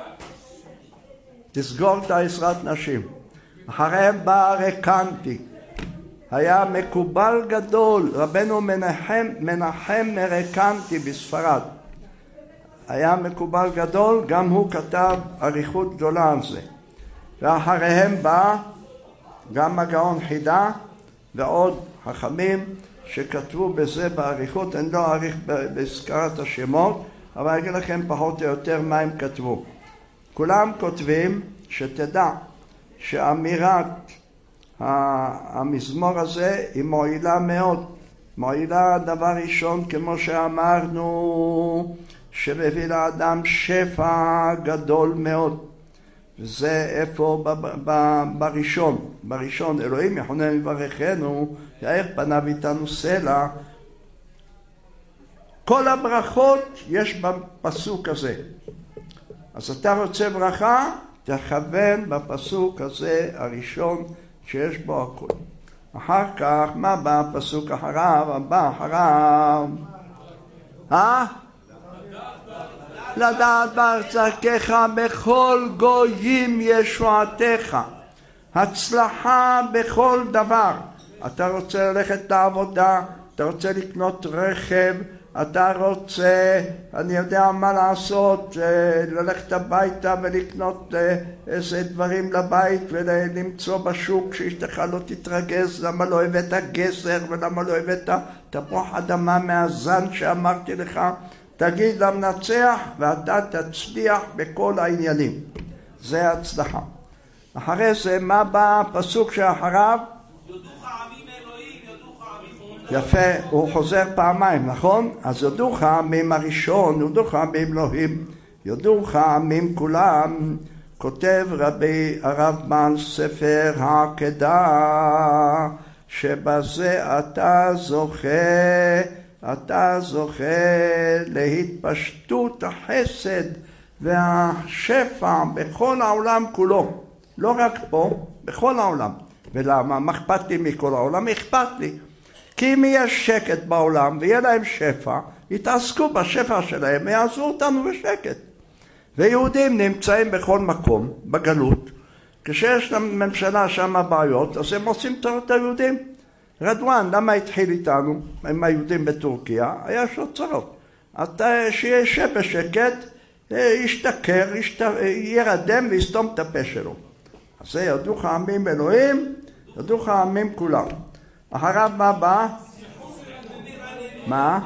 תסגור את העזרת נשים. אחריהם בא רקנטי, היה מקובל גדול, רבנו מנחם, מנחם מרקנטי בספרד, היה מקובל גדול, גם הוא כתב אריכות גדולה על זה. ואחריהם בא גם הגאון חידה ועוד חכמים שכתבו בזה באריכות. אני לא אעריך בהזכרת השמות, אבל אני אגיד לכם פחות או יותר מה הם כתבו. כולם כותבים שתדע שאמירת המזמור הזה היא מועילה מאוד. מועילה דבר ראשון, כמו שאמרנו, שמביא לאדם שפע גדול מאוד. וזה איפה ב- ב- בראשון. בראשון, אלוהים יחונן יברכנו, יאר פניו איתנו סלע. כל הברכות יש בפסוק הזה. אז אתה רוצה ברכה, תכוון בפסוק הזה הראשון שיש בו הכל. אחר כך, מה בא הפסוק אחריו? הבא אחריו. אה? לדעת בארצך בכל גויים ישועתך. הצלחה בכל דבר. אתה רוצה ללכת לעבודה, אתה רוצה לקנות רכב, אתה רוצה, אני יודע מה לעשות, ללכת הביתה ולקנות איזה דברים לבית ולמצוא בשוק שאשתך לא תתרגז, למה לא הבאת גזר ולמה לא הבאת תפוח אדמה מהזן שאמרתי לך. תגיד למנצח ואתה תצליח בכל העניינים. זה ההצלחה. אחרי זה מה בא הפסוק שאחריו? יודוך עמים אלוהים, יודוך עמים. יפה, הוא חוזר פעמיים, נכון? אז יודוך עמים הראשון, יודוך עמים אלוהים, יודוך עמים כולם. כותב רבי הרב בעל ספר העקדה, שבזה אתה זוכה, אתה זוכה להתפשטות החסד והשפע בכל העולם כולו. לא רק פה, בכל העולם. ולמה? מה אכפת לי מכל העולם? אכפת לי. כי אם יש שקט בעולם ויהיה להם שפע, יתעסקו בשפע שלהם ויעזרו אותנו בשקט. ויהודים נמצאים בכל מקום, בגלות. כשיש לממשלה שם בעיות, אז הם עושים צרות היהודים. רדואן, למה התחיל איתנו, עם היהודים בטורקיה? היה שוצרות. אתה שישב בשקט, ישתכר, ירדם ויסתום את הפה שלו. אז זה יודוך עמים אלוהים, יודוך עמים כולם. אחריו מה בא? מה?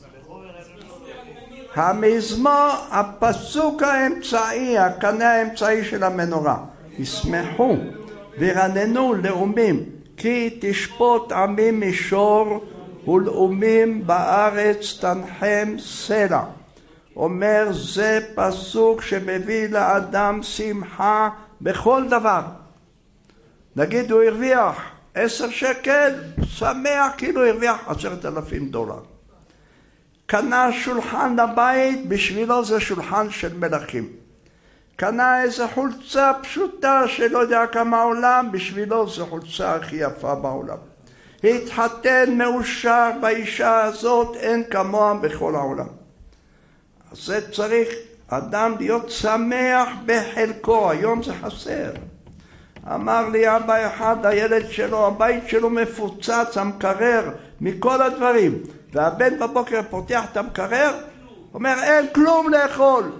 המזמור, הפסוק האמצעי, הקנה האמצעי של המנורה. ישמחו וירננו לאומים, כי תשפוט עמים מישור ולאומים בארץ תנחם סלע. אומר זה פסוק שמביא לאדם שמחה בכל דבר. נגיד הוא הרוויח עשר שקל, שמח כאילו הרוויח עשרת אלפים דולר. קנה שולחן לבית, בשבילו זה שולחן של מלכים. קנה איזו חולצה פשוטה שלא יודע כמה עולם, בשבילו זו חולצה הכי יפה בעולם. התחתן מאושר באישה הזאת, אין כמוה בכל העולם. אז זה צריך אדם להיות שמח בחלקו, היום זה חסר. אמר לי אבא אחד, הילד שלו, הבית שלו מפוצץ, המקרר, מכל הדברים. והבן בבוקר פותח את המקרר, אומר אין כלום לאכול.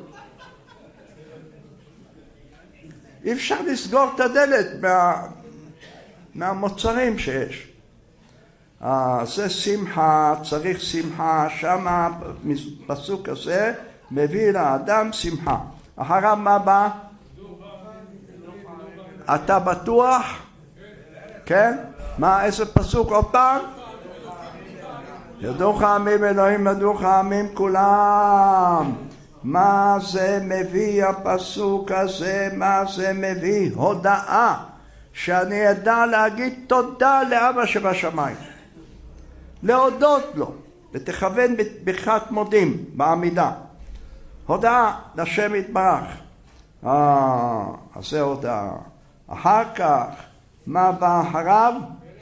אי אפשר לסגור את הדלת מה, מהמוצרים שיש. אה, זה שמחה, צריך שמחה, שם הפסוק הזה מביא לאדם שמחה. אחריו מה בא? אתה בטוח? כן? מה, איזה פסוק עוד פעם? ידעוך עמים אלוהים, ידעוך עמים כולם. מה זה מביא הפסוק הזה? מה זה מביא? הודעה שאני אדע להגיד תודה לאבא שבשמיים, להודות לו, ותכוון ברכת מודים בעמידה. הודעה לשם יתברך. אה, אז זה הודעה. אחר כך, מה בא אחריו?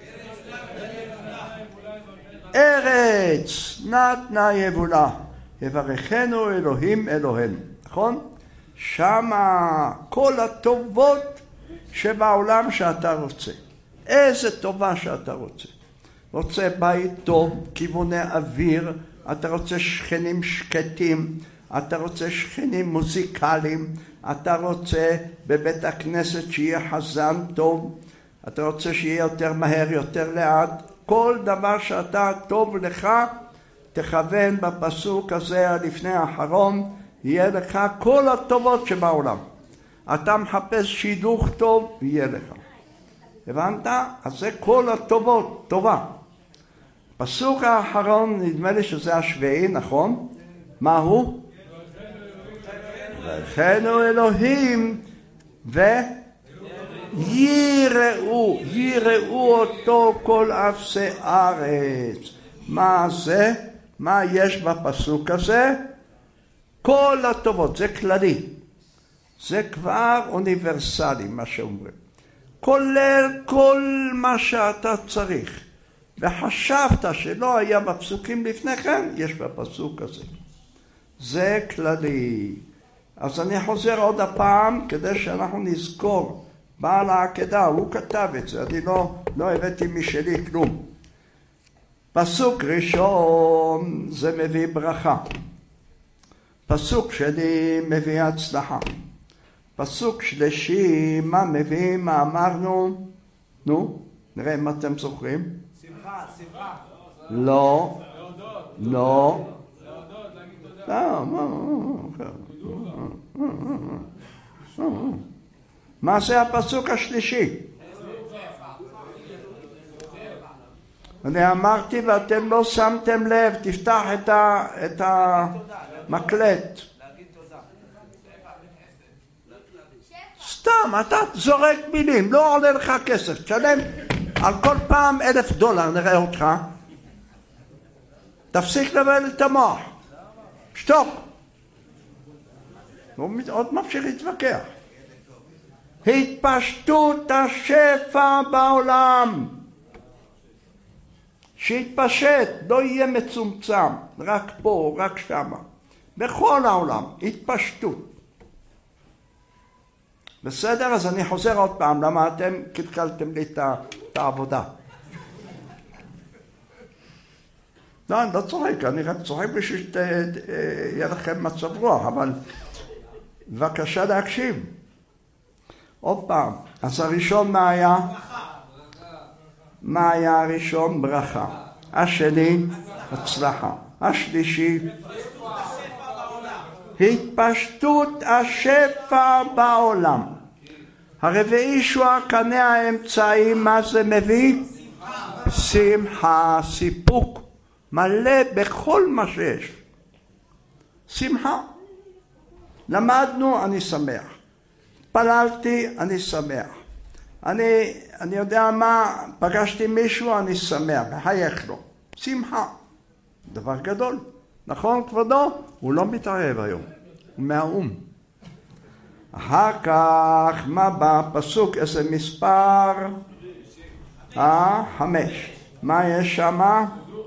ארץ נתנה יבולה, יברכנו אלוהים אלוהינו. נכון? שמה כל הטובות שבעולם שאתה רוצה. איזה טובה שאתה רוצה. רוצה בית טוב, כיווני אוויר, אתה רוצה שכנים שקטים, אתה רוצה שכנים מוזיקליים, אתה רוצה בבית הכנסת שיהיה חזן טוב, אתה רוצה שיהיה יותר מהר, יותר לאט. כל דבר שאתה טוב לך, תכוון בפסוק הזה לפני האחרון, יהיה לך כל הטובות שבעולם. אתה מחפש שידוך טוב, יהיה לך. הבנת? אז זה כל הטובות, טובה. פסוק האחרון, נדמה לי שזה השביעי, נכון? מה הוא? יברכנו אלוהים ויראו, יראו אותו כל אפסי ארץ. מה זה? מה יש בפסוק הזה? כל הטובות, זה כללי. זה כבר אוניברסלי מה שאומרים. כולל כל מה שאתה צריך. וחשבת שלא היה בפסוקים לפני כן, יש בפסוק הזה. זה כללי. אז אני חוזר עוד הפעם כדי שאנחנו נזכור. בעל העקדה, הוא כתב את זה, אני לא, לא הבאתי משלי כלום. פסוק ראשון זה מביא ברכה. פסוק שני מביא הצלחה. פסוק שלישי, מה מביא, מה אמרנו? נו, נראה אם אתם זוכרים. שמחה, שמחה. לא, לא. לא, מה? מה זה הפסוק השלישי? אני אמרתי ואתם לא שמתם לב, תפתח את, ה, את המקלט. סתם, אתה זורק מילים, לא עולה לך כסף, תשלם על כל פעם אלף דולר, נראה אותך. תפסיק לבלבל את המוח. שתוק. הוא עוד ממשיך להתווכח. התפשטות השפע בעולם. שיתפשט, לא יהיה מצומצם, רק פה, רק שמה. בכל העולם, התפשטות. בסדר? אז אני חוזר עוד פעם, למה אתם קלקלתם לי את העבודה. לא, אני לא צוחק, אני רק צוחק בשביל שיהיה לכם מצב רוח, אבל בבקשה להקשיב. עוד פעם, אז הראשון מה היה? מה היה הראשון? ברכה. השני, הצלחה. השלישי, התפשטות השפע בעולם. הרביעי שהוא הקנה האמצעי, מה זה מביא? שמחה, סיפוק, מלא בכל מה שיש. שמחה. למדנו, אני שמח. פללתי, אני שמח. אני, אני יודע מה, פגשתי מישהו, אני שמח, מחייך לו. שמחה. דבר גדול. נכון, כבודו? הוא לא מתערב היום. הוא מהאום. אחר כך, מה בא? פסוק, איזה מספר? אה, חמש. מה יש שמה?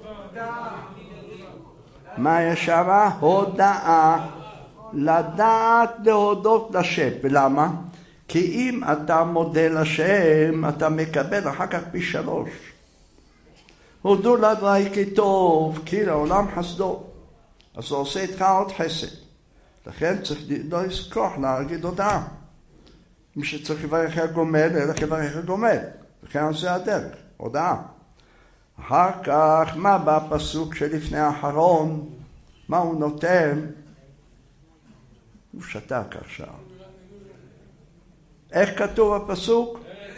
מה יש שמה? הודעה. לדעת להודות לשם. ולמה? כי אם אתה מודה לשם, אתה מקבל אחר כך פי שלוש. הודו לאדוני כי טוב, כי לעולם חסדו. אז הוא עושה איתך עוד חסד. לכן צריך לא לזכוח להגיד הודעה. מי שצריך לברך הגומל, ילך לברך הגומל. לכן זה הדרך, הודעה. אחר כך, מה בפסוק שלפני האחרון? מה הוא נותן? הוא שתק עכשיו. איך כתוב בפסוק?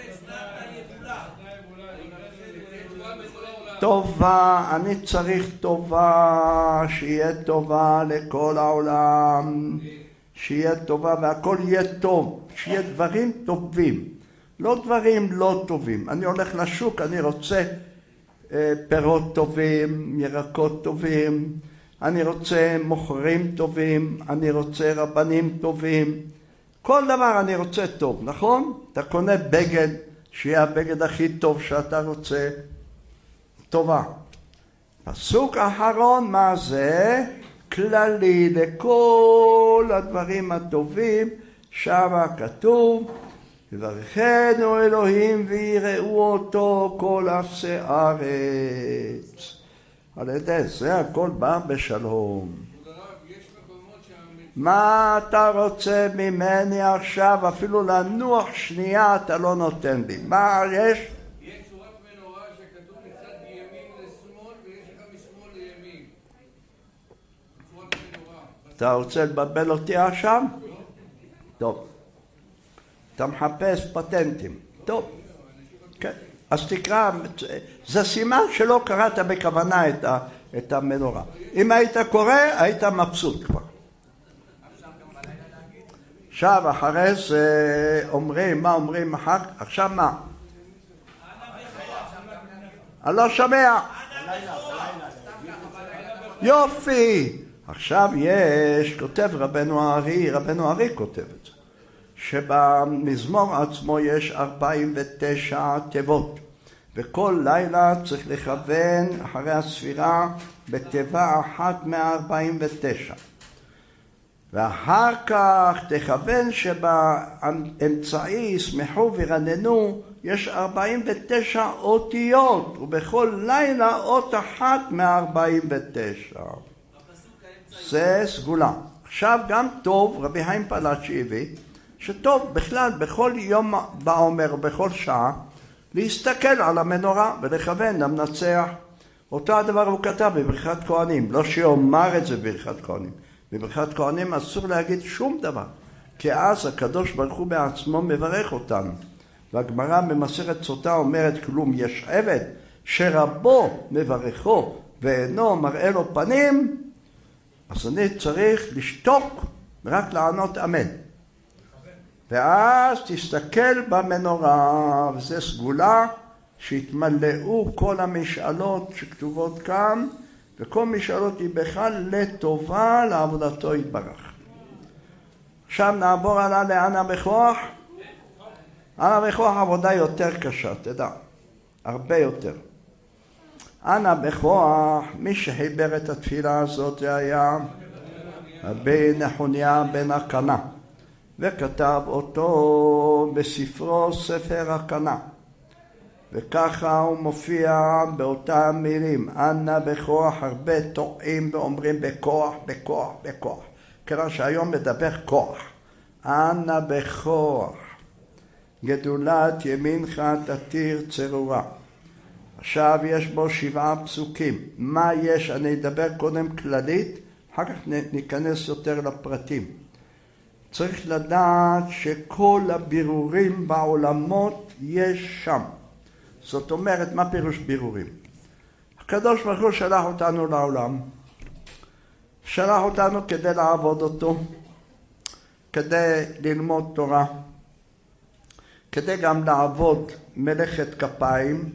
טובה, אני צריך טובה, שיהיה טובה לכל העולם, שיהיה טובה והכל יהיה טוב, שיהיה דברים טובים, לא דברים לא טובים. אני הולך לשוק, אני רוצה אה, פירות טובים, ירקות טובים, אני רוצה מוכרים טובים, אני רוצה רבנים טובים, כל דבר אני רוצה טוב, נכון? אתה קונה בגד, שיהיה הבגד הכי טוב שאתה רוצה, טובה. פסוק האחרון, מה זה? כללי לכל הדברים הטובים, שמה כתוב, יברכנו אלוהים ויראו אותו כל אפסי ארץ. על ידי זה הכל בא בשלום. מה אתה רוצה ממני עכשיו? אפילו לנוח שנייה אתה לא נותן לי. מה יש? יש צורת מנורה שכתוב מצד ימין לשמאל ויש לך משמאל לימין. צורת מנורה. אתה רוצה לבלבל אותי עכשיו? טוב. אתה מחפש פטנטים. טוב. כן. אז תקרא, זה סימן שלא קראת בכוונה את, ה, את המנורה. אם היית קורא, היית מבסוט כבר. עכשיו אחרי זה אומרים, מה אומרים אחר? עכשיו מה? אני לא שומע. יופי. עכשיו יש, כותב רבנו הארי, רבנו הארי כותב את זה, שבמזמור עצמו יש ארבעים ותשע תיבות, וכל לילה צריך לכוון אחרי הספירה בתיבה אחת מה-ארבעים ותשע. ואחר כך תכוון שבאמצעי ישמחו ורננו יש ארבעים ותשע אותיות, ובכל לילה אות אחת מה-ארבעים ותשע. זה סגולה. עכשיו גם טוב, רבי חיים פלאצ'י הביא, שטוב בכלל בכל יום בעומר ובכל שעה להסתכל על המנורה ולכוון למנצח. אותו הדבר הוא כתב בברכת כהנים, לא שיאמר את זה בברכת כהנים. בברכת כהנים אסור להגיד שום דבר, כי אז הקדוש ברוך הוא בעצמו מברך אותנו. והגמרא במסכת סוטה אומרת, כלום יש עבד שרבו מברכו ואינו מראה לו פנים, אז אני צריך לשתוק ורק לענות אמן. ואז תסתכל במנורה, וזה סגולה שהתמלאו כל המשאלות שכתובות כאן, וכל משאלות היא בכלל לטובה לעבודתו יתברך. עכשיו נעבור עלה לאנה בכוח. אנה בכוח עבודה יותר קשה, תדע, הרבה יותר. אנה בכוח, מי שחיבר את התפילה הזאת זה היה רבי נחוניה בן הקנה, וכתב אותו בספרו ספר הקנה, וככה הוא מופיע באותם מילים. אנה בכוח, הרבה טועים ואומרים בכוח, בכוח, בכוח, כיוון שהיום מדבר כוח. אנה בכוח, גדולת ימינך תתיר צרורה. עכשיו יש בו שבעה פסוקים. מה יש? אני אדבר קודם כללית, אחר כך ניכנס יותר לפרטים. צריך לדעת שכל הבירורים בעולמות יש שם. זאת אומרת, מה פירוש בירורים? הקדוש ברוך הוא שלח אותנו לעולם. שלח אותנו כדי לעבוד אותו, כדי ללמוד תורה, כדי גם לעבוד מלאכת כפיים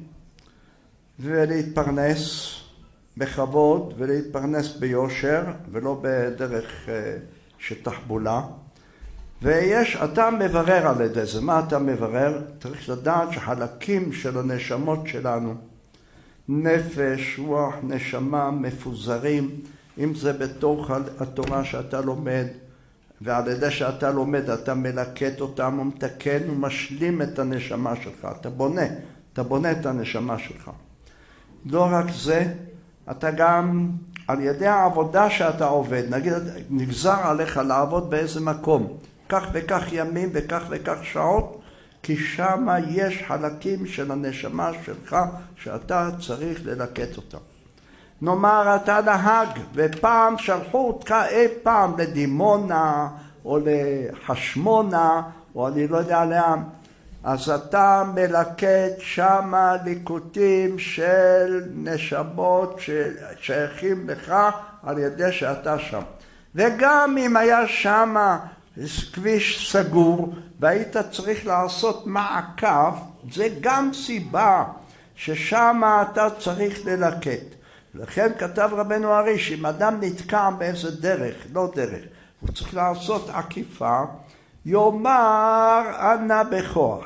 ולהתפרנס בכבוד ולהתפרנס ביושר ולא בדרך שתחבולה. ויש, אתה מברר על ידי זה. מה אתה מברר? צריך לדעת שחלקים של הנשמות שלנו, נפש, רוח, נשמה, מפוזרים, אם זה בתוך התורה שאתה לומד, ועל ידי שאתה לומד, אתה מלקט אותם ומתקן ומשלים את הנשמה שלך. אתה בונה, אתה בונה את הנשמה שלך. לא רק זה, אתה גם, על ידי העבודה שאתה עובד, נגיד, נגזר עליך לעבוד באיזה מקום, כך וכך ימים וכך וכך שעות, כי שם יש חלקים של הנשמה שלך שאתה צריך ללקט אותם. נאמר אתה נהג, ופעם שלחו אותך אי פעם לדימונה או לחשמונה או אני לא יודע לאן, אז אתה מלקט שם ליקוטים של נשמות ששייכים לך על ידי שאתה שם. וגם אם היה שם כביש סגור והיית צריך לעשות מעקב, זה גם סיבה ששם אתה צריך ללקט. לכן כתב רבנו הרי שאם אדם נתקע באיזה דרך, לא דרך, הוא צריך לעשות עקיפה, יאמר אנא בכוח.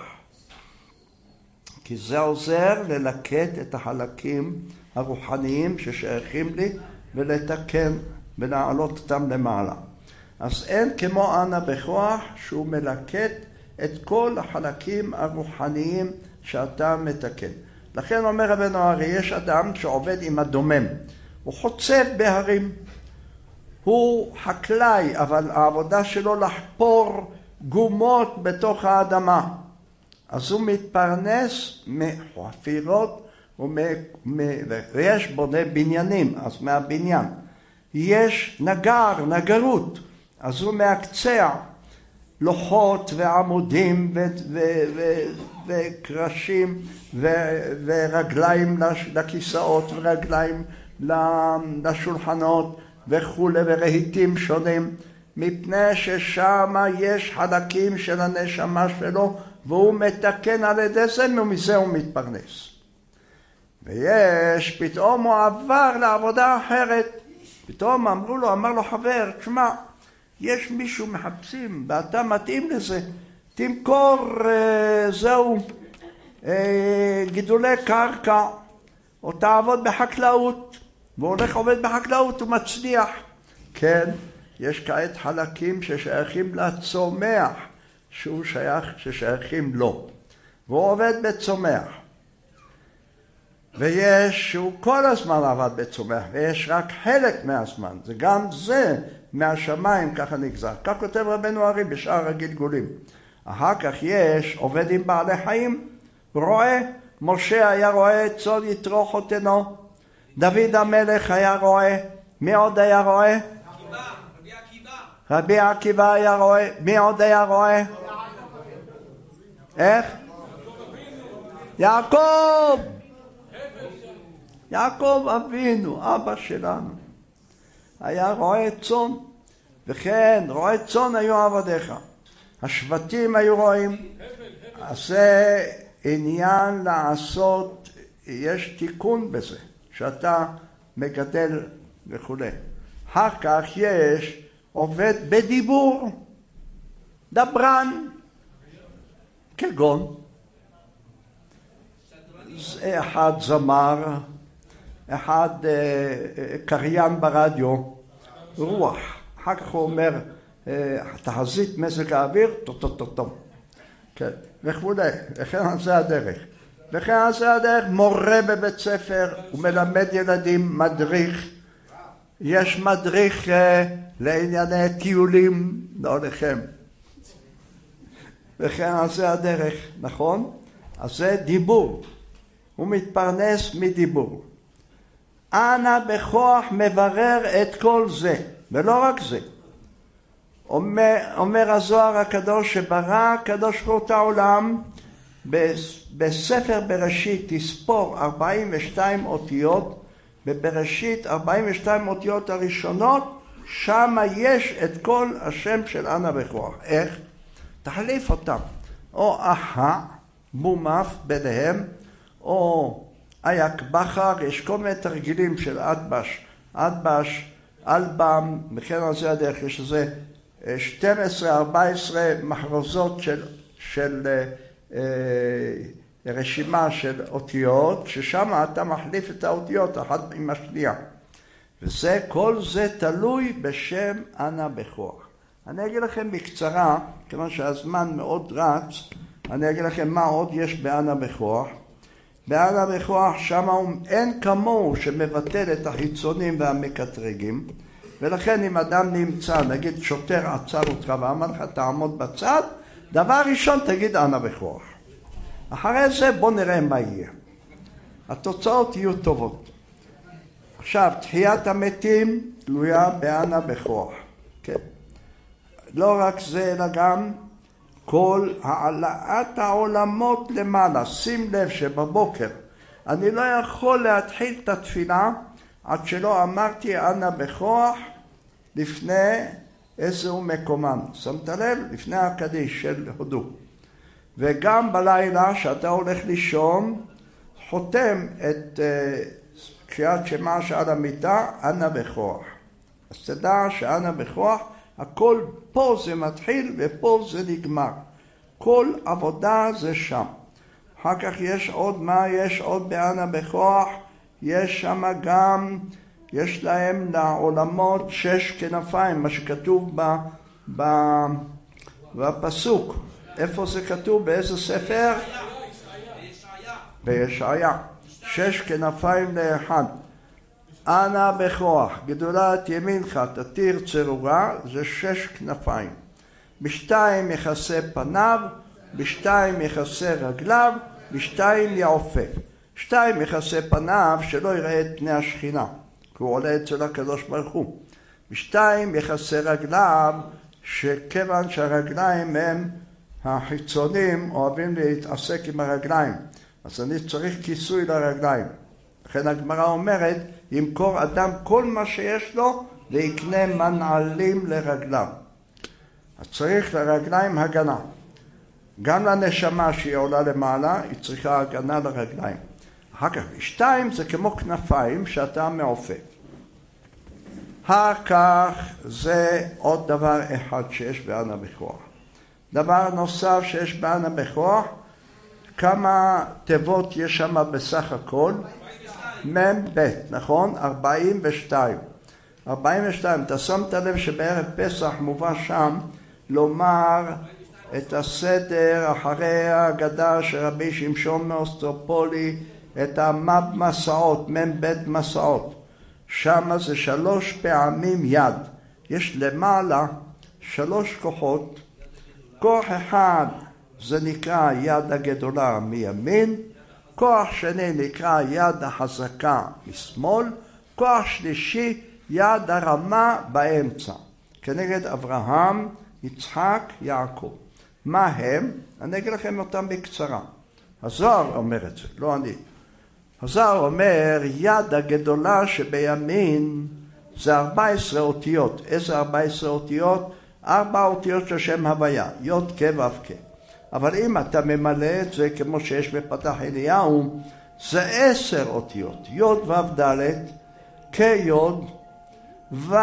כי זה עוזר ללקט את החלקים הרוחניים ששייכים לי ולתקן ולהעלות אותם למעלה. אז אין כמו אנא בכוח שהוא מלקט את כל החלקים הרוחניים שאתה מתקן. לכן אומר רבנו הרי, יש אדם שעובד עם הדומם, הוא חוצב בהרים, הוא חקלאי, אבל העבודה שלו לחפור גומות בתוך האדמה. אז הוא מתפרנס מחפירות, ויש בונה בניינים, אז מהבניין. יש נגר, נגרות, אז הוא מהקצע, לוחות ועמודים ו- ו- ו- וקרשים ו- ורגליים לכיסאות ורגליים לשולחנות וכו' ורהיטים שונים, מפני ששם יש חלקים של הנשמה שלו והוא מתקן על ידי זה ומזה הוא מתפרנס. ויש, פתאום הוא עבר לעבודה אחרת, פתאום אמרו לו, אמר לו חבר, תשמע, יש מישהו מחפשים ואתה מתאים לזה, תמכור אה, זהו אה, גידולי קרקע או תעבוד בחקלאות, והוא הולך עובד בחקלאות ומצליח. כן, יש כעת חלקים ששייכים לצומח שהוא שייך, ששייכים לו, והוא עובד בצומח. ויש שהוא כל הזמן עבד בצומח, ויש רק חלק מהזמן, זה גם זה מהשמיים, ככה נגזר. כך כותב רבנו הרי בשאר הגלגולים. אחר כך יש עובד עם בעלי חיים, רואה, משה היה רואה צאן יתרו חותנו, דוד המלך היה רואה, מי עוד היה רואה? עקיבא, רבי עקיבא. רבי עקיבא היה רואה, מי עוד היה רואה? איך? יעקב! יעקב אבינו, אבא שלנו, היה רועה צאן, וכן רועה צאן היו עבדיך. השבטים היו רועים. אז זה עניין לעשות, יש תיקון בזה, שאתה מגדל וכו'. אחר כך יש עובד בדיבור, דברן, כגון אחד זמר, אחד קריין ברדיו, רוח. אחר כך הוא אומר, תחזית מזג האוויר, טו-טו-טו-טו. כן, וכו'. וכן זה הדרך. וכן זה הדרך, מורה בבית ספר, הוא מלמד ילדים, מדריך. יש מדריך לענייני טיולים, לא לכם. וכן זה הדרך, נכון? אז זה דיבור. הוא מתפרנס מדיבור. אנא בכוח מברר את כל זה, ולא רק זה. אומר, אומר הזוהר הקדוש שברא הקדוש ברוך הוא את העולם, בספר בראשית תספור ארבעים ושתיים אותיות, בבראשית ארבעים ושתיים אותיות הראשונות, שם יש את כל השם של אנא בכוח. איך? תחליף אותם. או אחה, מומף ביניהם, או אייק בחר, יש כל מיני תרגילים של אדבש, אדבש, אלבם, וכן על זה הדרך, יש איזה שתים עשרה ארבע עשרה מחרוזות של, של אה, רשימה של אותיות, ששם אתה מחליף את האותיות אחת עם השנייה. וזה, כל זה תלוי בשם אנא בכוח. אני אגיד לכם בקצרה, כיוון שהזמן מאוד רץ, אני אגיד לכם מה עוד יש באנה בכוח. באנה בכוח שם אין כמוהו שמבטל את החיצונים והמקטרגים, ולכן אם אדם נמצא, נגיד שוטר עצר אותך ואמר לך תעמוד בצד, דבר ראשון תגיד אנה בכוח. אחרי זה בוא נראה מה יהיה. התוצאות יהיו טובות. עכשיו, תחיית המתים תלויה באנה בכוח. כן. לא רק זה, אלא גם כל העלאת העולמות למעלה. שים לב שבבוקר אני לא יכול להתחיל את התפילה עד שלא אמרתי אנה בכוח לפני איזהו מקומן. שמת לב? לפני הקדיש של הודו. וגם בלילה שאתה הולך לישון, חותם את uh, קריאת שמע שעל המיטה, אנה בכוח. אז תדע שאנה בכוח, הכל פה זה מתחיל ופה זה נגמר. כל עבודה זה שם. אחר כך יש עוד מה? יש עוד באנה בכוח, יש שם גם, יש להם לעולמות שש כנפיים, מה שכתוב ב, ב, בפסוק. איפה זה כתוב? באיזה ספר? בישעיה. בישעיה. שש כנפיים לאחד. אנה בכוח, גדולת ימינך תתיר צרורה, זה שש כנפיים. בשתיים יכסה פניו, בשתיים יכסה רגליו, בשתיים יעופף. שתיים יכסה פניו שלא יראה את פני השכינה, כי הוא עולה אצל הקדוש ברוך הוא. בשתיים יכסה רגליו, שכיוון שהרגליים הם החיצונים, אוהבים להתעסק עם הרגליים. אז אני צריך כיסוי לרגליים. לכן הגמרא אומרת, ימכור אדם כל מה שיש לו ויקנה מנעלים לרגליו. אז צריך לרגליים הגנה. גם לנשמה שהיא עולה למעלה, היא צריכה הגנה לרגליים. אחר כך, שתיים זה כמו כנפיים שאתה מעופף. אחר כך זה עוד דבר אחד שיש באנה בכוח. דבר נוסף שיש באנה בכוח, כמה תיבות יש שם בסך הכל? מם בית, נכון? ארבעים ושתיים. ארבעים ושתיים, אתה שמת לב שבערב פסח מובא שם לומר את הסדר אחרי ההגדה של רבי שמשון מאוסטרופולי, את המב מסעות, מם בית מסעות. שם זה שלוש פעמים יד. יש למעלה שלוש כוחות. כוח אחד זה נקרא יד הגדולה מימין, כוח שני נקרא יד החזקה משמאל, כוח שלישי יד הרמה באמצע. כנגד אברהם, יצחק, יעקב. מה הם? אני אגיד לכם אותם בקצרה. הזוהר אומר את זה, לא אני. הזוהר אומר, יד הגדולה שבימין זה ארבע עשרה אותיות. איזה ארבע עשרה אותיות? ארבע אותיות של שם הוויה, יוד כ' ו' כ'. אבל אם אתה ממלא את זה כמו שיש בפתח אליהו, זה עשר אותיות. יוד ו' ד' כ' יוד, ו'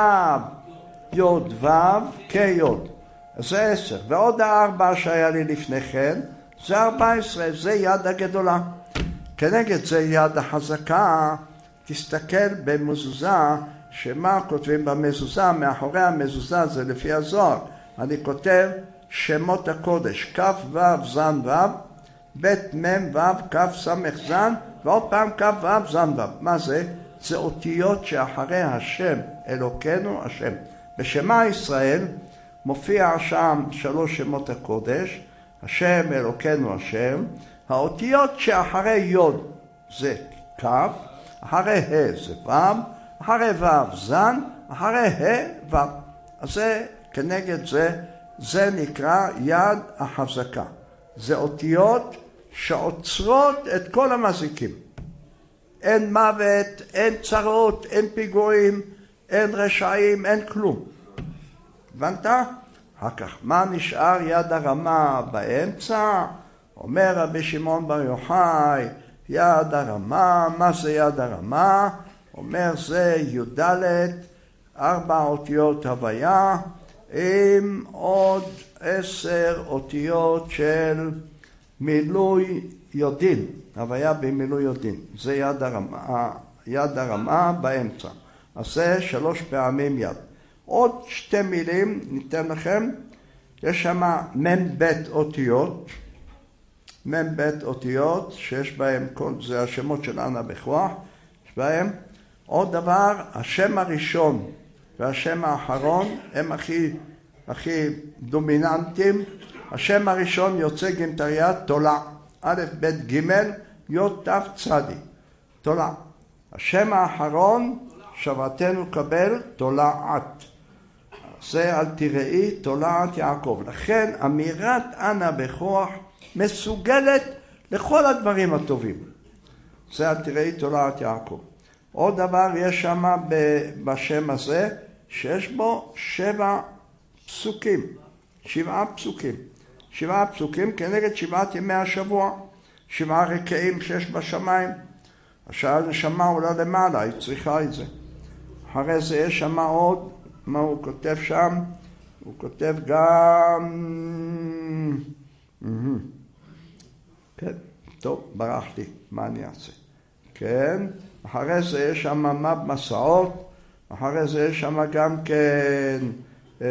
יוד ו' כ' יוד. זה עשר. ועוד הארבע שהיה לי לפני כן, זה ארבע עשרה, זה יד הגדולה. כנגד זה יד החזקה, תסתכל במזוזה, שמה כותבים במזוזה, מאחורי המזוזה זה לפי הזוהר. אני כותב שמות הקודש, כף ו' זן ו', בית מם ו' כף סמך זן, ועוד פעם כף ו' זן ו'. מה זה? זה אותיות שאחרי השם, אלוקינו השם. בשמה ישראל מופיע שם שלוש שמות הקודש, השם אלוקינו השם. האותיות שאחרי יוד זה כף, אחרי ה' זה ו', אחרי ו' זן, אחרי ה' ו'. אז זה כנגד זה, זה נקרא יד החזקה. זה אותיות שעוצרות את כל המזיקים. אין מוות, אין צרות, אין פיגועים, אין רשעים, אין כלום. הבנת? אחר כך, מה נשאר יד הרמה באמצע? אומר רבי שמעון בר יוחאי, יד הרמה, מה זה יד הרמה? אומר זה י"ד, ארבע אותיות הוויה, עם עוד עשר אותיות של מילוי יודין, הוויה במילוי יודין. זה יד הרמה, יד הרמה באמצע. אז זה שלוש פעמים יד. עוד שתי מילים ניתן לכם. יש שם מ"ב אותיות, מ"ב אותיות שיש בהם, זה השמות של אנה בכוח, יש בהם. עוד דבר, השם הראשון והשם האחרון הם הכי, הכי דומיננטיים. השם הראשון יוצא גימטריה תולה, א' ב' ג' י' ת' צדי, תולה. השם האחרון שבתנו קבל תולעת. זה אל תראי תולעת יעקב. לכן אמירת אנה בכוח מסוגלת לכל הדברים הטובים. זה אל תראי תולעת יעקב. עוד דבר יש שם בשם הזה שיש בו שבע פסוקים, שבעה פסוקים. שבעה פסוקים כנגד שבעת ימי השבוע, שבעה רקעים שיש בשמיים. השעה נשמה עולה למעלה, היא צריכה את זה. אחרי זה יש שם עוד, מה הוא כותב שם? הוא כותב גם... כן, טוב, ברחתי, מה אני אעשה? כן, אחרי זה יש שם מה מסעות, אחרי זה יש שם גם כן... אה,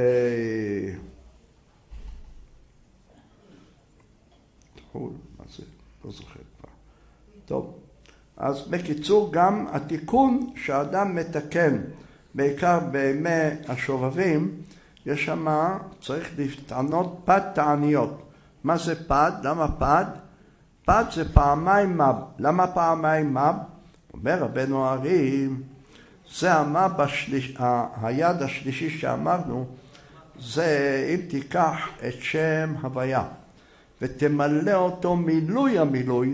תחול, מה זה? לא זוכר כבר. טוב. אז בקיצור גם התיקון שהאדם מתקן, בעיקר בימי השובבים, יש שם, צריך לטענות פד תעניות. מה זה פד? למה פד? פד זה פעמיים מב. למה פעמיים מב? אומר רבנו הארי, זה המב השליש, היד השלישי שאמרנו, זה אם תיקח את שם הוויה ותמלא אותו מילוי המילוי,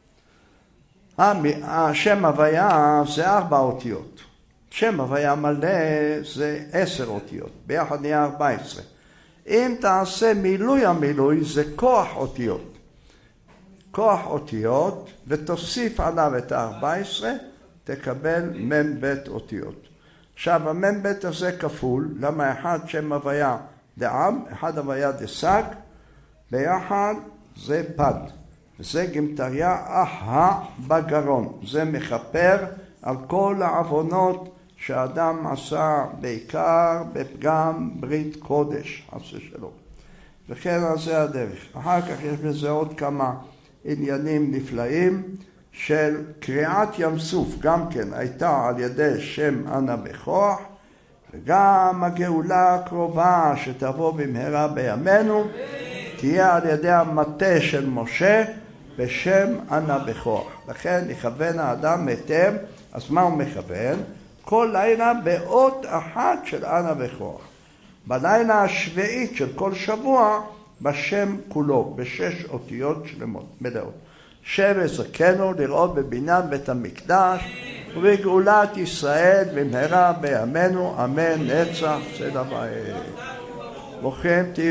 השם הוויה זה ארבע אותיות. שם הוויה מלא זה עשר אותיות. ביחד נהיה ארבע עשרה. אם תעשה מילוי המילוי זה כוח אותיות. כוח אותיות ותוסיף עליו את ה-ארבע עשרה תקבל מ"ב אותיות. עכשיו המ"ב הזה כפול. למה אחד שם הוויה דעם, אחד הוויה דסג, ביחד זה פד. זה גימטריה אחה בגרון. זה מכפר על כל העוונות שהאדם עשה, בעיקר בפגם ברית קודש, עשה שלו. וכן על זה הדרך. אחר כך יש בזה עוד כמה עניינים נפלאים של קריאת ים סוף, גם כן הייתה על ידי שם אנה בכוח, וגם הגאולה הקרובה שתבוא במהרה בימינו, תהיה על ידי המטה של משה, בשם אנה בכוח. לכן יכוון האדם היטב. אז מה הוא מכוון? כל לילה באות אחת של אנה בכוח. בלילה השביעית של כל שבוע בשם כולו, בשש אותיות שלמות, מלאות. שם וזכנו לראות בבינת בית המקדש ובגאולת ישראל במהרה בימינו, אמן נצח צדק. ברוכים תהיו.